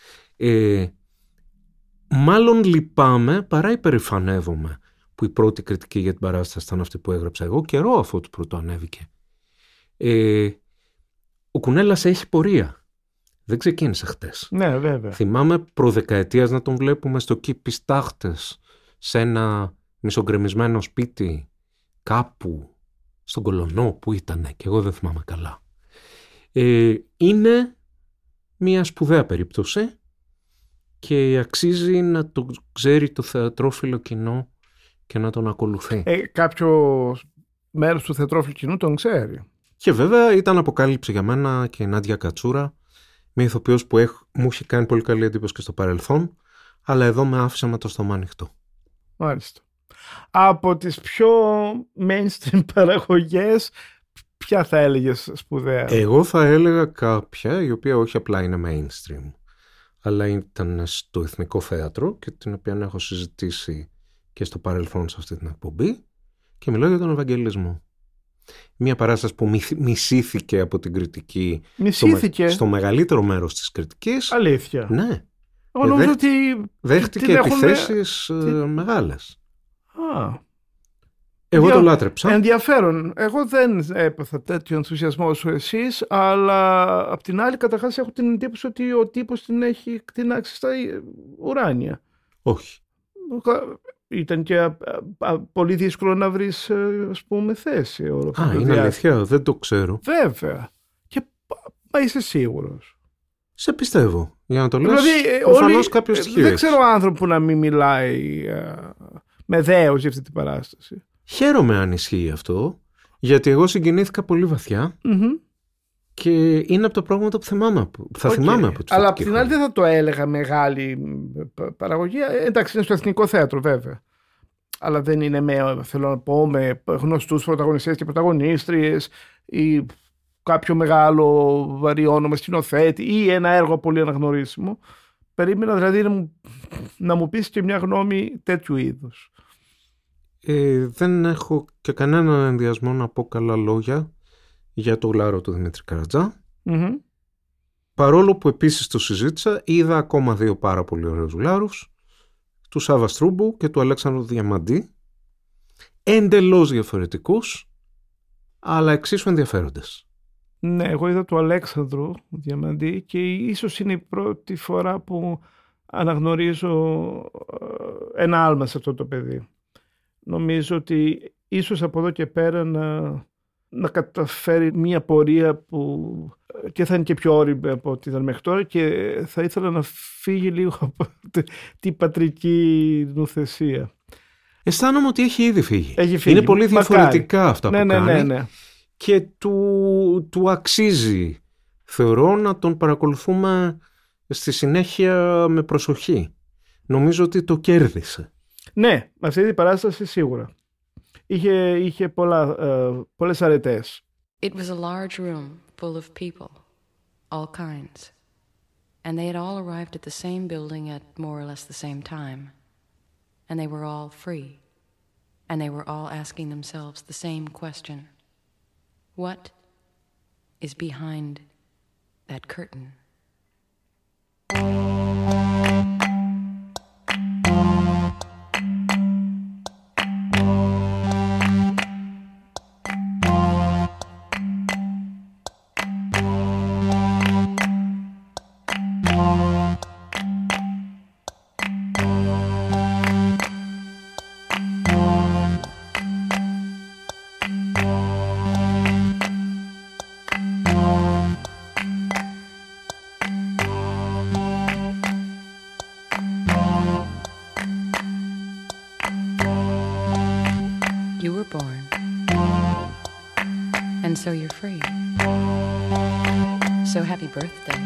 Μάλλον λυπάμαι παρά υπερηφανεύομαι που η πρώτη κριτική για την παράσταση ήταν αυτή που έγραψα εγώ, καιρό αφού το πρώτο ανέβηκε. Ο Κουνέλας έχει πορεία. Δεν ξεκίνησε χτες. Ναι, βέβαια. Θυμάμαι προδεκαετίας να τον βλέπουμε στο Κήπης Τάχτες, σε ένα μισογκρεμισμένο σπίτι κάπου στον Κολονό που ήτανε, και εγώ δεν θυμάμαι καλά. Είναι μια σπουδαία περίπτωση και αξίζει να το ξέρει το θεατρόφιλο κοινό και να τον ακολουθεί. Κάποιο μέρος του θεατρόφιλου κοινού τον ξέρει. Και βέβαια ήταν αποκάλυψη για μένα και η Νάντια Κατσούρα, μια ηθοποιός που μου είχε κάνει πολύ καλή εντύπωση και στο παρελθόν, αλλά εδώ με άφησε με το στόμα ανοιχτό. Μάλιστα. Από τις πιο mainstream παραγωγές, ποια θα έλεγες σπουδαία? Εγώ θα έλεγα κάποια η οποία όχι απλά είναι mainstream, αλλά ήταν στο Εθνικό Θέατρο και την οποία έχω συζητήσει και στο παρελθόν σε αυτή την εκπομπή, και μιλάω για τον Ευαγγελισμό. μια παράσταση που μισήθηκε από την κριτική. Μισήθηκε. Στο μεγαλύτερο μέρος της κριτικής. Αλήθεια. Ναι. Εγώ νομίζω ότι δέχτηκε επιθέσεις μεγάλες. Εγώ το λάτρεψα. Ενδιαφέρον. Εγώ δεν έπαθα τέτοιο ενθουσιασμό όσο εσείς, αλλά απ' την άλλη καταρχάς έχω την εντύπωση ότι ο τύπος την έχει κτηνάξει στα ουράνια. Όχι. Ήταν και πολύ δύσκολο να βρεις, ας πούμε, θέση. Είναι αλήθεια, δεν το ξέρω. Βέβαια. Και είσαι σίγουρος. Σε πιστεύω. Για να το λες, προφανώς κάποιο στοιχείο. Δεν ξέρω άνθρωπο που να μην μιλάει με δέος για αυτή την παράσταση. Χαίρομαι αν ισχύει αυτό, γιατί εγώ συγκινήθηκα πολύ βαθιά και είναι από τα πράγματα που θα θυμάμαι από τη. Αλλά απ' την άλλη δεν θα το έλεγα μεγάλη παραγωγή. Εντάξει, είναι στο Εθνικό Θέατρο βέβαια. Αλλά δεν είναι θέλω να πω, με γνωστούς πρωταγωνιστές και πρωταγωνίστριες ή κάποιο μεγάλο βαρύ όνομα σκηνοθέτη ή ένα έργο πολύ αναγνωρίσιμο. Περίμενα δηλαδή να μου πεις και μια γνώμη τέτοιου είδους. Δεν έχω και κανέναν ενδιασμό να πω καλά λόγια για το Λάρο του Δημήτρη Καρατζά. Παρόλο που επίσης το συζήτησα, είδα ακόμα 2 πάρα πολύ ωραίους Λάρους, του Σάβα Στρούμπου και του Αλέξανδρου Διαμαντή, εντελώς διαφορετικούς αλλά εξίσου ενδιαφέροντες. Ναι, εγώ είδα του Αλέξανδρου Διαμαντή και ίσως είναι η πρώτη φορά που αναγνωρίζω ένα άλμα σε αυτό το παιδί. Νομίζω ότι ίσως από εδώ και πέρα να καταφέρει μια πορεία που και θα είναι και πιο όριμη από ό,τι ήταν μέχρι τώρα και θα ήθελα να φύγει λίγο από την πατρική νουθεσία. Αισθάνομαι ότι έχει ήδη φύγει. Είναι πολύ διαφορετικά αυτά που κάνει. Ναι. Και του αξίζει, θεωρώ, να τον παρακολουθούμε στη συνέχεια με προσοχή. Νομίζω ότι το κέρδισε. Ναι, αυτή την παράσταση σίγουρα. Είχε πολλές αρετές. It was a large room full of people, all kinds. And they had all arrived at the same building at more or less the same time. And they were all free. And they were all asking themselves the same question. What is behind that curtain? You were born, and so you're free. So happy birthday.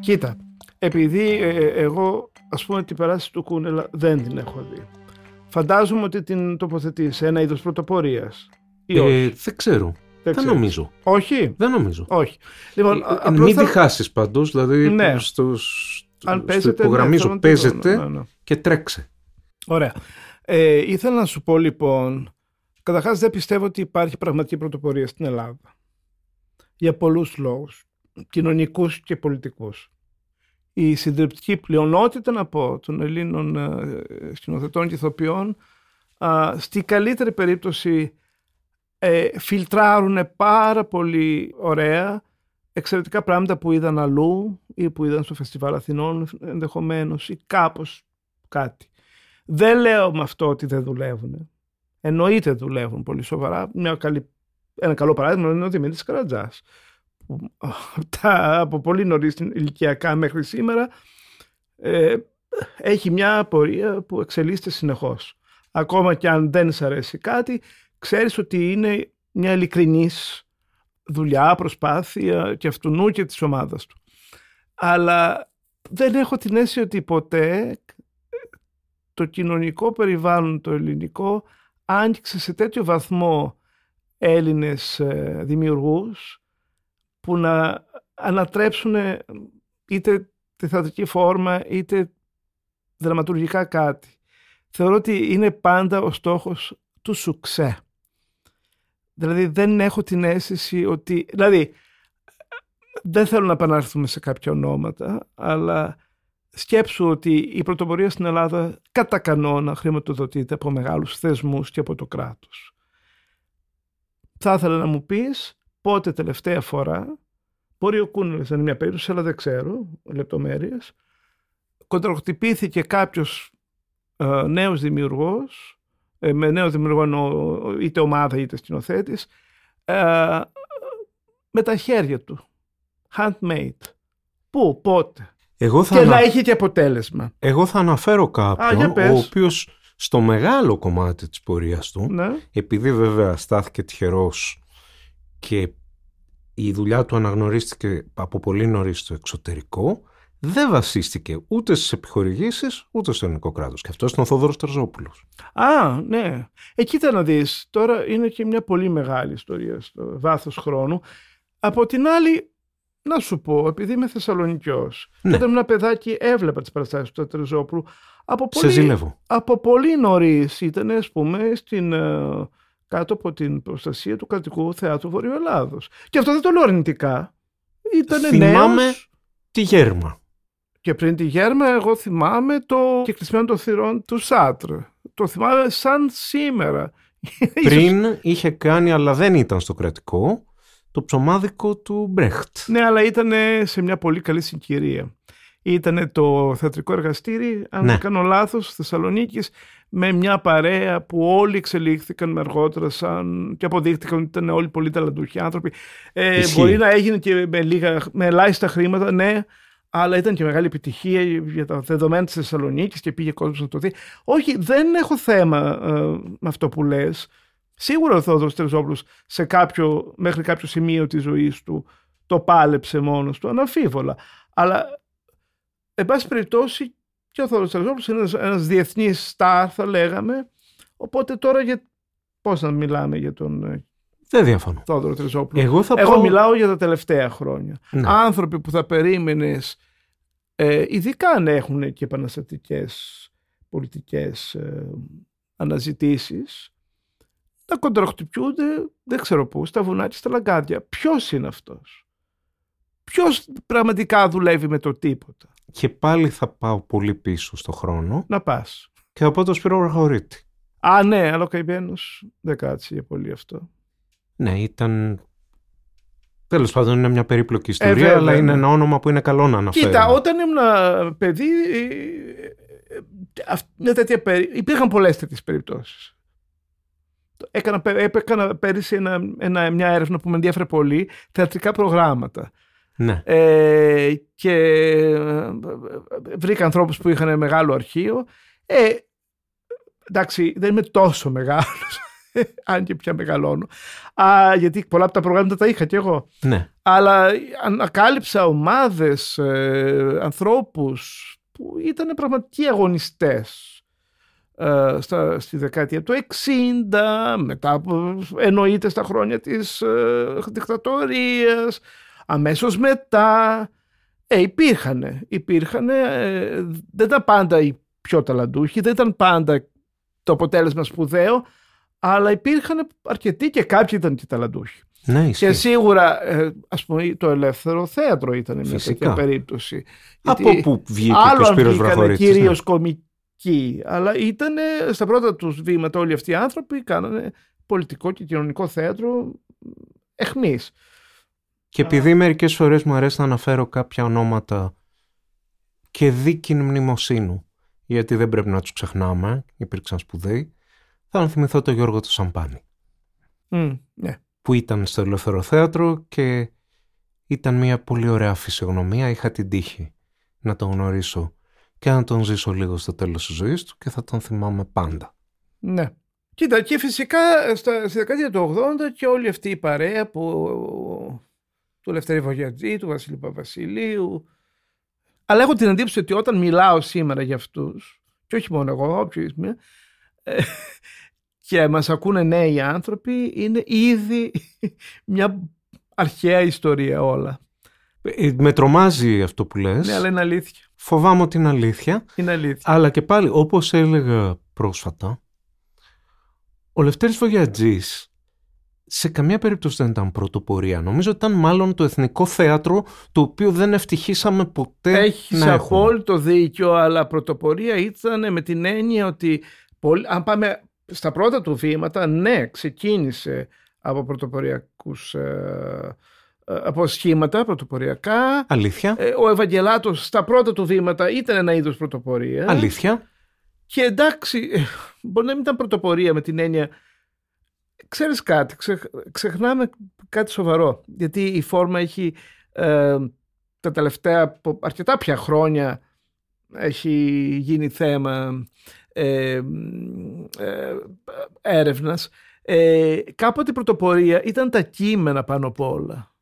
Κοίτα, επειδή εγώ ας πούμε την περάση του Κούνελα δεν την έχω δει. Φαντάζομαι ότι την τοποθετεί σε ένα είδος πρωτοπορίας. Δεν ξέρω. Δεν νομίζω. Όχι. Δεν νομίζω. Όχι. Λοιπόν, μην τη χάσεις πάντως, δηλαδή ναι. στο υπογραμμίζω, ναι, παίζεται ναι. Και τρέξε. Ωραία. Ήθελα να σου πω λοιπόν, καταρχάς δεν πιστεύω ότι υπάρχει πραγματική πρωτοπορία στην Ελλάδα. Για πολλούς λόγους, κοινωνικούς και πολιτικούς. Η συντριπτική πλειονότητα, να πω, των Ελλήνων σκηνοθετών και ηθοποιών, στη καλύτερη περίπτωση φιλτράρουν πάρα πολύ ωραία εξαιρετικά πράγματα που είδαν αλλού ή που είδαν στο Φεστιβάλ Αθηνών ενδεχομένως ή κάπως κάτι. Δεν λέω με αυτό ότι δεν δουλεύουν. Εννοείται δουλεύουν πολύ σοβαρά. Ένα καλό παράδειγμα είναι ο Δημήτρης Καρατζάς. Από πολύ νωρίς ηλικιακά μέχρι σήμερα έχει μια πορεία που εξελίσσεται συνεχώς. Ακόμα και αν δεν σ' αρέσει κάτι, ξέρεις ότι είναι μια ειλικρινής δουλειά, προσπάθεια και αυτού και της ομάδας του. Αλλά δεν έχω την αίσθηση ότι ποτέ το κοινωνικό περιβάλλον το ελληνικό άγγιξε σε τέτοιο βαθμό Έλληνες δημιουργούς που να ανατρέψουν είτε τη θεατρική φόρμα είτε δραματουργικά κάτι. Θεωρώ ότι είναι πάντα ο στόχος του σουξέ. Δηλαδή δεν έχω την αίσθηση ότι... Δηλαδή δεν θέλω να επανάρθουμε σε κάποια ονόματα, αλλά σκέψου ότι η πρωτοπορία στην Ελλάδα κατά κανόνα χρηματοδοτείται από μεγάλους θεσμούς και από το κράτος. Θα ήθελα να μου πεις πότε τελευταία φορά, μπορεί ο Κούνελας να είναι μια περίπτωση, αλλά δεν ξέρω λεπτομέρειες, κοντροχτυπήθηκε κάποιος νέος δημιουργός, με νέο δημιουργό είτε ομάδα είτε σκηνοθέτης, με τα χέρια του, handmade. Πού, πότε, να έχει και αποτέλεσμα. Εγώ θα αναφέρω κάποιον ο οποίος στο μεγάλο κομμάτι της πορείας του, ναι, επειδή βέβαια στάθηκε τυχερός και η δουλειά του αναγνωρίστηκε από πολύ νωρίς στο εξωτερικό, δεν βασίστηκε ούτε στις επιχορηγήσεις ούτε στο ελληνικό κράτος. Και αυτός ήταν ο Θόδωρος Τερζόπουλος. Ναι. Κοίτα να δεις, τώρα είναι και μια πολύ μεγάλη ιστορία στο βάθος χρόνου. Από την άλλη, να σου πω, επειδή είμαι Θεσσαλονικιός, ναι, όταν ήμουν παιδάκι έβλεπα τις παραστάσεις του Τερζόπουλου. Από πολύ νωρίς ήταν, ας πούμε, κάτω από την προστασία του κρατικού θεάτρου Βορειοελλάδος. Και αυτό δεν το λέω αρνητικά. Θυμάμαι τη Γέρμα. Και πριν τη Γέρμα εγώ θυμάμαι το κεκλεισμένο των θυρών του Σάρτρ. Το θυμάμαι σαν σήμερα. Πριν είχε κάνει, αλλά δεν ήταν στο κρατικό, το ψωμάδικο του Μπρέχτ. Ναι, αλλά ήταν σε μια πολύ καλή συγκυρία. Ήταν το θεατρικό εργαστήρι, αν δεν κάνω λάθος, Θεσσαλονίκης, με μια παρέα που όλοι εξελίχθηκαν με αργότερα και αποδείχτηκαν ότι ήταν όλοι πολύ ταλαντούχοι άνθρωποι. Μπορεί να έγινε και με ελάχιστα χρήματα, ναι, αλλά ήταν και μεγάλη επιτυχία για τα δεδομένα της Θεσσαλονίκης και πήγε κόσμος να το δει. Όχι, δεν έχω θέμα με αυτό που λες. Σίγουρα ο Θόδωρος Τερζόπουλος μέχρι κάποιο σημείο της ζωής του το πάλεψε μόνος του, αναμφίβολα. Αλλά εν πάση περιπτώσει και ο Θόδωρος Τερζόπουλος είναι ένας διεθνής στάρ, θα λέγαμε. Οπότε τώρα πώς να μιλάμε για τον δεν διαφωνώ Θόδωρο Τερζόπουλο. Εγώ μιλάω για τα τελευταία χρόνια. Ναι. Άνθρωποι που θα περίμενες, ειδικά αν έχουν και επαναστατικές πολιτικές αναζητήσεις, να κοντροχτυπιούνται, δεν ξέρω πού, στα βουνά και στα λαγκάδια. Ποιος είναι αυτός? Ποιος πραγματικά δουλεύει με το τίποτα? Και πάλι θα πάω πολύ πίσω στο χρόνο. Να πας. Και θα πω το Σπύρο Βραχωρίτη. Ναι, αλλά ο καημένος δεν κάτσε για πολύ αυτό. Ναι, ήταν... Τέλος πάντων είναι μια περίπλοκη ιστορία, αλλά είναι ένα όνομα που είναι καλό να αναφέρουμε. Κοίτα, όταν ήμουν παιδί, υπήρχαν πολλές τέτοιες περιπτώσεις. Έκανα πέρυσι μια έρευνα που με ενδιαφέρε πολύ, θεατρικά προγράμματα. Ναι. Και βρήκα ανθρώπους που είχαν μεγάλο αρχείο. Εντάξει, δεν είμαι τόσο μεγάλος αν και πια μεγαλώνω. Γιατί πολλά από τα προγράμματα τα είχα κι εγώ. Ναι. Αλλά ανακάλυψα ομάδες, ανθρώπους που ήταν πραγματικοί αγωνιστές στη δεκαετία του 60, μετά εννοείται στα χρόνια της δικτατορίας, αμέσως μετά. Υπήρχαν, δεν ήταν πάντα οι πιο ταλαντούχοι, δεν ήταν πάντα το αποτέλεσμα σπουδαίο, αλλά υπήρχαν αρκετοί και κάποιοι ήταν και ταλαντούχοι. Ναι, και σίγουρα, ας πούμε, το Ελεύθερο Θέατρο ήταν μια τέτοια περίπτωση. Από πού βγήκε και ο Σπύρος Βραχωρίτης. Κυρίως κομικοί, αλλά ήταν στα πρώτα τους βήματα όλοι αυτοί οι άνθρωποι, κάνανε πολιτικό και κοινωνικό θέατρο εχμής. Και επειδή μερικές φορές μου αρέσει να αναφέρω κάποια ονόματα και δίκην μνημοσύνου, γιατί δεν πρέπει να τους ξεχνάμε, υπήρξαν σπουδαίοι, θα θυμηθώ τον Γιώργο του Σαμπάνη. Ναι. Που ήταν στο Ελεύθερο Θέατρο και ήταν μια πολύ ωραία φυσιογνωμία. Είχα την τύχη να τον γνωρίσω και να τον ζήσω λίγο στο τέλος της ζωής του και θα τον θυμάμαι πάντα. Ναι. Κοίτα, και φυσικά στη δεκαετία του 80 και όλη αυτή η παρέα του Λευτέρη Βογιατζή, του Βασίλη Παπασιλείου. Αλλά έχω την εντύπωση ότι όταν μιλάω σήμερα για αυτούς, και όχι μόνο εγώ, όποιος είμαι, και μας ακούνε νέοι άνθρωποι, είναι ήδη μια αρχαία ιστορία όλα. Με τρομάζει αυτό που λες. Ναι, αλλά είναι αλήθεια. Φοβάμαι ότι είναι αλήθεια. Είναι αλήθεια. Αλλά και πάλι, όπως έλεγα πρόσφατα, ο Λευτέρης Βογιατζής σε καμία περίπτωση δεν ήταν πρωτοπορία. Νομίζω ότι ήταν μάλλον το εθνικό θέατρο, το οποίο δεν ευτυχήσαμε ποτέ. Έχεις απόλυτο δίκιο, αλλά πρωτοπορία ήταν με την έννοια ότι αν πάμε στα πρώτα του βήματα, ναι, ξεκίνησε από πρωτοποριακούς από σχήματα πρωτοποριακά. Αλήθεια. Ο Ευαγγελάτος στα πρώτα του βήματα ήταν ένα είδος πρωτοπορία. Αλήθεια. Και εντάξει, μπορεί να μην ήταν πρωτοπορία με την έννοια. Ξέρεις κάτι, ξεχνάμε κάτι σοβαρό. Γιατί η φόρμα έχει τα τελευταία αρκετά πια χρόνια έχει γίνει θέμα έρευνας. Κάποτε η πρωτοπορία ήταν τα κείμενα πάνω απ' όλα.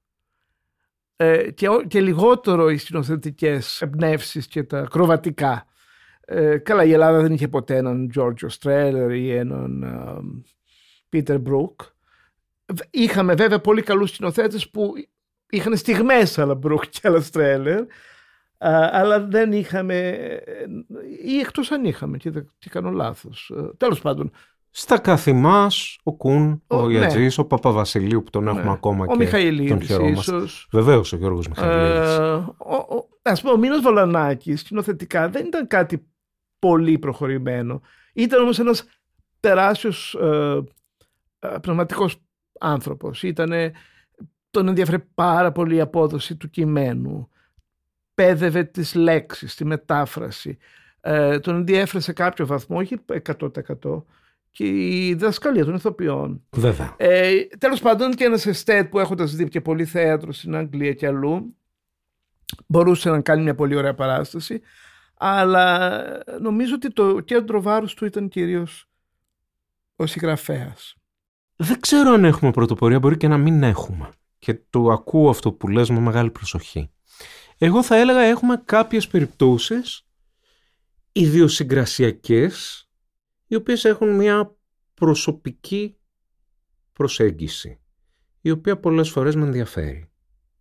Και λιγότερο οι σκηνοθετικές εμπνεύσεις και τα ακροβατικά. Καλά, η Ελλάδα δεν είχε ποτέ έναν Giorgio Strehler ή έναν Peter Brook. Είχαμε βέβαια πολύ καλούς σκηνοθέτες που είχαν στιγμές άλλα Brook και άλλα Strehler, αλλά δεν είχαμε, ή εκτός αν είχαμε και κάνω λάθος. Τέλος πάντων. Στα καθημάς, ο Κουν, ο Βογιατζής, ναι. Ο Παπαβασιλείου που τον έχουμε ακόμα ο και Μιχαηλίδης τον ίσως. Βεβαίως ο Γιώργος Μιχαηλίδης. Ας πούμε ο Μίνος Βολανάκης σκηνοθετικά δεν ήταν κάτι πολύ προχωρημένο. Ήταν όμως ένας τεράστιος πνευματικός άνθρωπος. Τον ενδιαφέρε πάρα πολύ η απόδοση του κειμένου. Πέδευε τις λέξεις, τη μετάφραση. Τον ενδιέφερε σε κάποιο βαθμό, όχι 100%, και η διδασκαλία των ηθοποιών. Βέβαια. Τέλος πάντων, και ένας εστέτ που έχοντας δει και πολύ θέατρο στην Αγγλία και αλλού, μπορούσε να κάνει μια πολύ ωραία παράσταση, αλλά νομίζω ότι το κέντρο βάρους του ήταν κυρίως ο συγγραφέας. Δεν ξέρω αν έχουμε πρωτοπορία, μπορεί και να μην έχουμε. Και το ακούω αυτό που λες με μεγάλη προσοχή. Εγώ θα έλεγα έχουμε κάποιες περιπτώσεις ιδιοσυγκρασιακές, οι οποίες έχουν μια προσωπική προσέγγιση, η οποία πολλές φορές με ενδιαφέρει.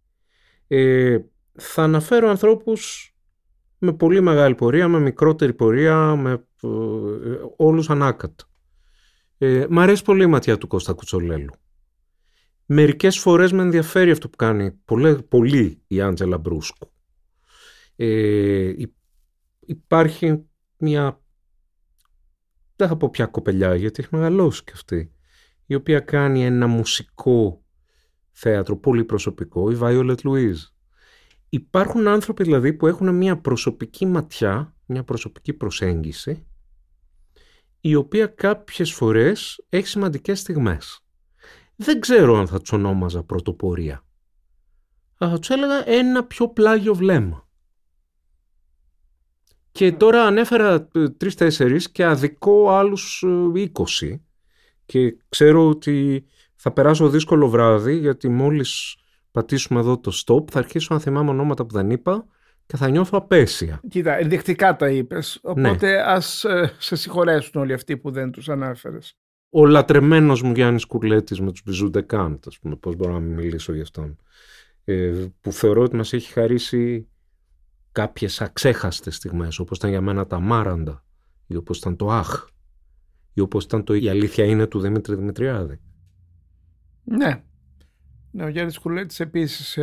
Θα αναφέρω ανθρώπους με πολύ μεγάλη πορεία, με μικρότερη πορεία, με όλους ανάκατα. Μ' αρέσει πολύ η ματιά του Κώστα Κουτσολέλου. Μερικές φορές με ενδιαφέρει αυτό που κάνει πολύ η Άντζελα Μπρούσκου. Υπάρχει μια, δεν θα πω πια κοπελιά γιατί έχει μεγαλώσει και αυτή, η οποία κάνει ένα μουσικό θέατρο πολύ προσωπικό, η Violet Louise. Υπάρχουν άνθρωποι δηλαδή που έχουν μια προσωπική ματιά, μια προσωπική προσέγγιση, η οποία κάποιες φορές έχει σημαντικές στιγμές. Δεν ξέρω αν θα τους ονόμαζα πρωτοπορία. Θα τους έλεγα ένα πιο πλάγιο βλέμμα. Και τώρα ανέφερα 3-4 και αδικό άλλους 20. Και ξέρω ότι θα περάσω δύσκολο βράδυ, γιατί μόλις πατήσουμε εδώ το stop θα αρχίσω να θυμάμαι ονόματα που δεν είπα και θα νιώθω απέσια. Κοίτα, ενδεικτικά τα είπες, οπότε ας σε συγχωρέσουν όλοι αυτοί που δεν τους ανάφερες. Ο λατρεμένος μου Γιάννης Κουρλέτης με τους Bijou de Cant, ας πούμε, πώς μπορώ να μην μιλήσω γι' αυτόν, που θεωρώ ότι μας έχει χαρίσει κάποιες αξέχαστες στιγμές, όπως ήταν για μένα τα Μάραντα, ή όπως ήταν το Αχ, ή όπως ήταν το «Η αλήθεια είναι» του Δημήτρη Δημητριάδη. Ναι, ο Γιάννης Κουρλέτης επίσης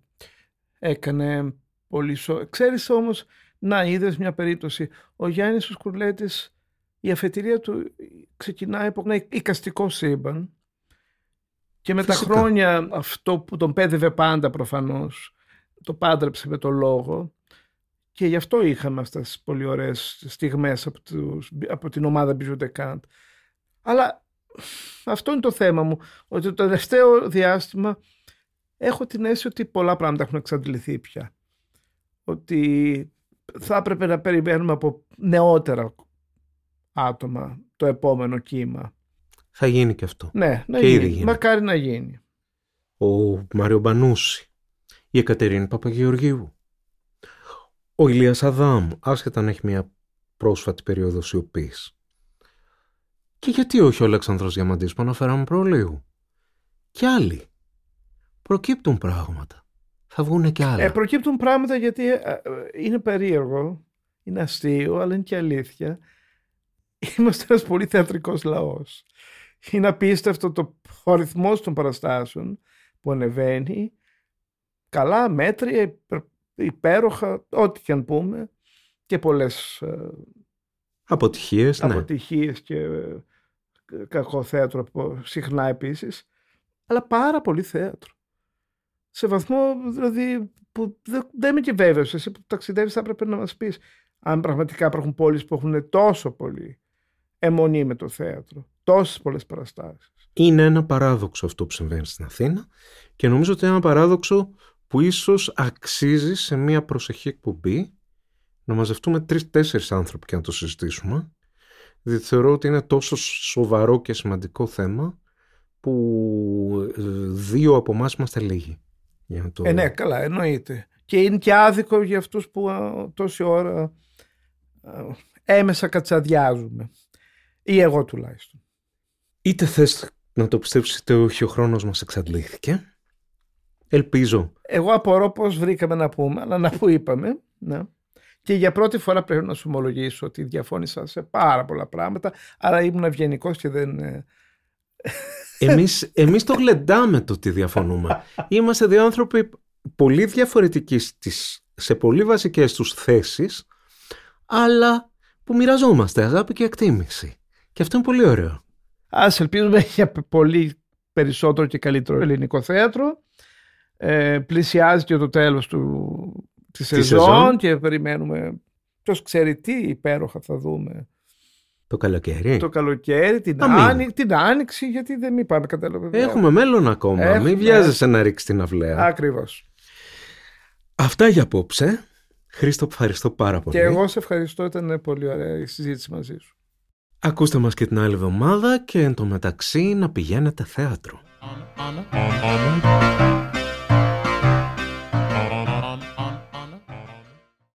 έκανε πολύ Ξέρεις όμως, να είδες μια περίπτωση, ο Γιάννης Κουρλέτης, η αφετηρία του ξεκινάει από ένα εικαστικό σύμπαν και με Φυσικά. τα χρόνια αυτό που τον πέδευε πάντα προφανώς, το πάντρεψε με το λόγο και γι' αυτό είχαμε αυτές τις πολύ ωραίες στιγμές από την ομάδα Bijou de Cant. Αλλά αυτό είναι το θέμα μου, ότι το τελευταίο διάστημα έχω την αίσθηση ότι πολλά πράγματα έχουν εξαντληθεί πια. Ότι θα έπρεπε να περιμένουμε από νεότερα άτομα το επόμενο κύμα. Θα γίνει και αυτό. Ναι, να και γίνει. Μακάρι να γίνει. Ο Μάριο Μπανούση, η Εκατερίνη Παπαγεωργίου, ο Ηλίας Αδάμ, άσχετα αν έχει μια πρόσφατη περίοδο σιωπής. Και γιατί όχι ο Αλέξανδρος Διαμαντής που αναφέραμε προλίγου. Και άλλοι. Προκύπτουν πράγματα. Θα βγουνε και άλλα. Προκύπτουν πράγματα γιατί είναι περίεργο, είναι αστείο, αλλά είναι και αλήθεια. Είμαστε ένας πολύ θεατρικός λαός. Είναι απίστευτο ο ρυθμός των παραστάσεων που ανεβαίνει. Καλά, μέτρια, υπέροχα, ό,τι και αν πούμε. Και πολλές αποτυχίες, ναι. Αποτυχίες και κακό θέατρο συχνά επίσης. Αλλά πάρα πολύ θέατρο. Σε βαθμό δηλαδή που δεν είμαι και βέβαιος. Εσύ που ταξιδεύεις θα έπρεπε να μας πεις αν πραγματικά υπάρχουν πόλεις που έχουν τόσο πολύ αιμονή με το θέατρο. Τόσες πολλές παραστάσεις. Είναι ένα παράδοξο αυτό που συμβαίνει στην Αθήνα και νομίζω ότι είναι ένα παράδοξο που ίσως αξίζει σε μια προσεχή εκπομπή να μαζευτούμε 3-4 άνθρωποι και να το συζητήσουμε, διότι θεωρώ ότι είναι τόσο σοβαρό και σημαντικό θέμα που 2 από εμάς είμαστε λίγοι. Ναι, καλά, εννοείται. Και είναι και άδικο για αυτούς που τόση ώρα έμεσα κατσαδιάζουμε. Ή εγώ τουλάχιστον. Είτε θες να το πιστέψεις είτε όχι, ο χρόνος μας εξαντλήθηκε. Ελπίζω. Εγώ απορώ πώς βρήκαμε να πούμε, αλλά να που είπαμε. Ναι. Και για πρώτη φορά πρέπει να σου ομολογήσω ότι διαφώνησα σε πάρα πολλά πράγματα, άρα ήμουν ευγενικός και δεν... Εμείς το γλεντάμε το ότι διαφωνούμε. Είμαστε 2 άνθρωποι πολύ διαφορετικοί σε πολύ βασικές τους θέσεις, αλλά που μοιραζόμαστε αγάπη και εκτίμηση. Και αυτό είναι πολύ ωραίο. Ας ελπίζουμε για πολύ περισσότερο και καλύτερο ελληνικό θέατρο. Πλησιάζει και το τέλος της σεζόν και περιμένουμε, ποιος ξέρει τι υπέροχα θα δούμε. Το καλοκαίρι. Το καλοκαίρι, την άνοιξη, γιατί δεν μη πάμε κατάλαβε. Έχουμε μέλλον ακόμα. Μην βιάζεσαι να ρίξει την αυλαία. Ακριβώς. Αυτά για απόψε. Χρήστο, ευχαριστώ πάρα πολύ. Και εγώ σε ευχαριστώ, ήταν πολύ ωραία η συζήτηση μαζί σου. Ακούστε μας και την άλλη εβδομάδα και εν τω μεταξύ να πηγαίνετε θέατρο.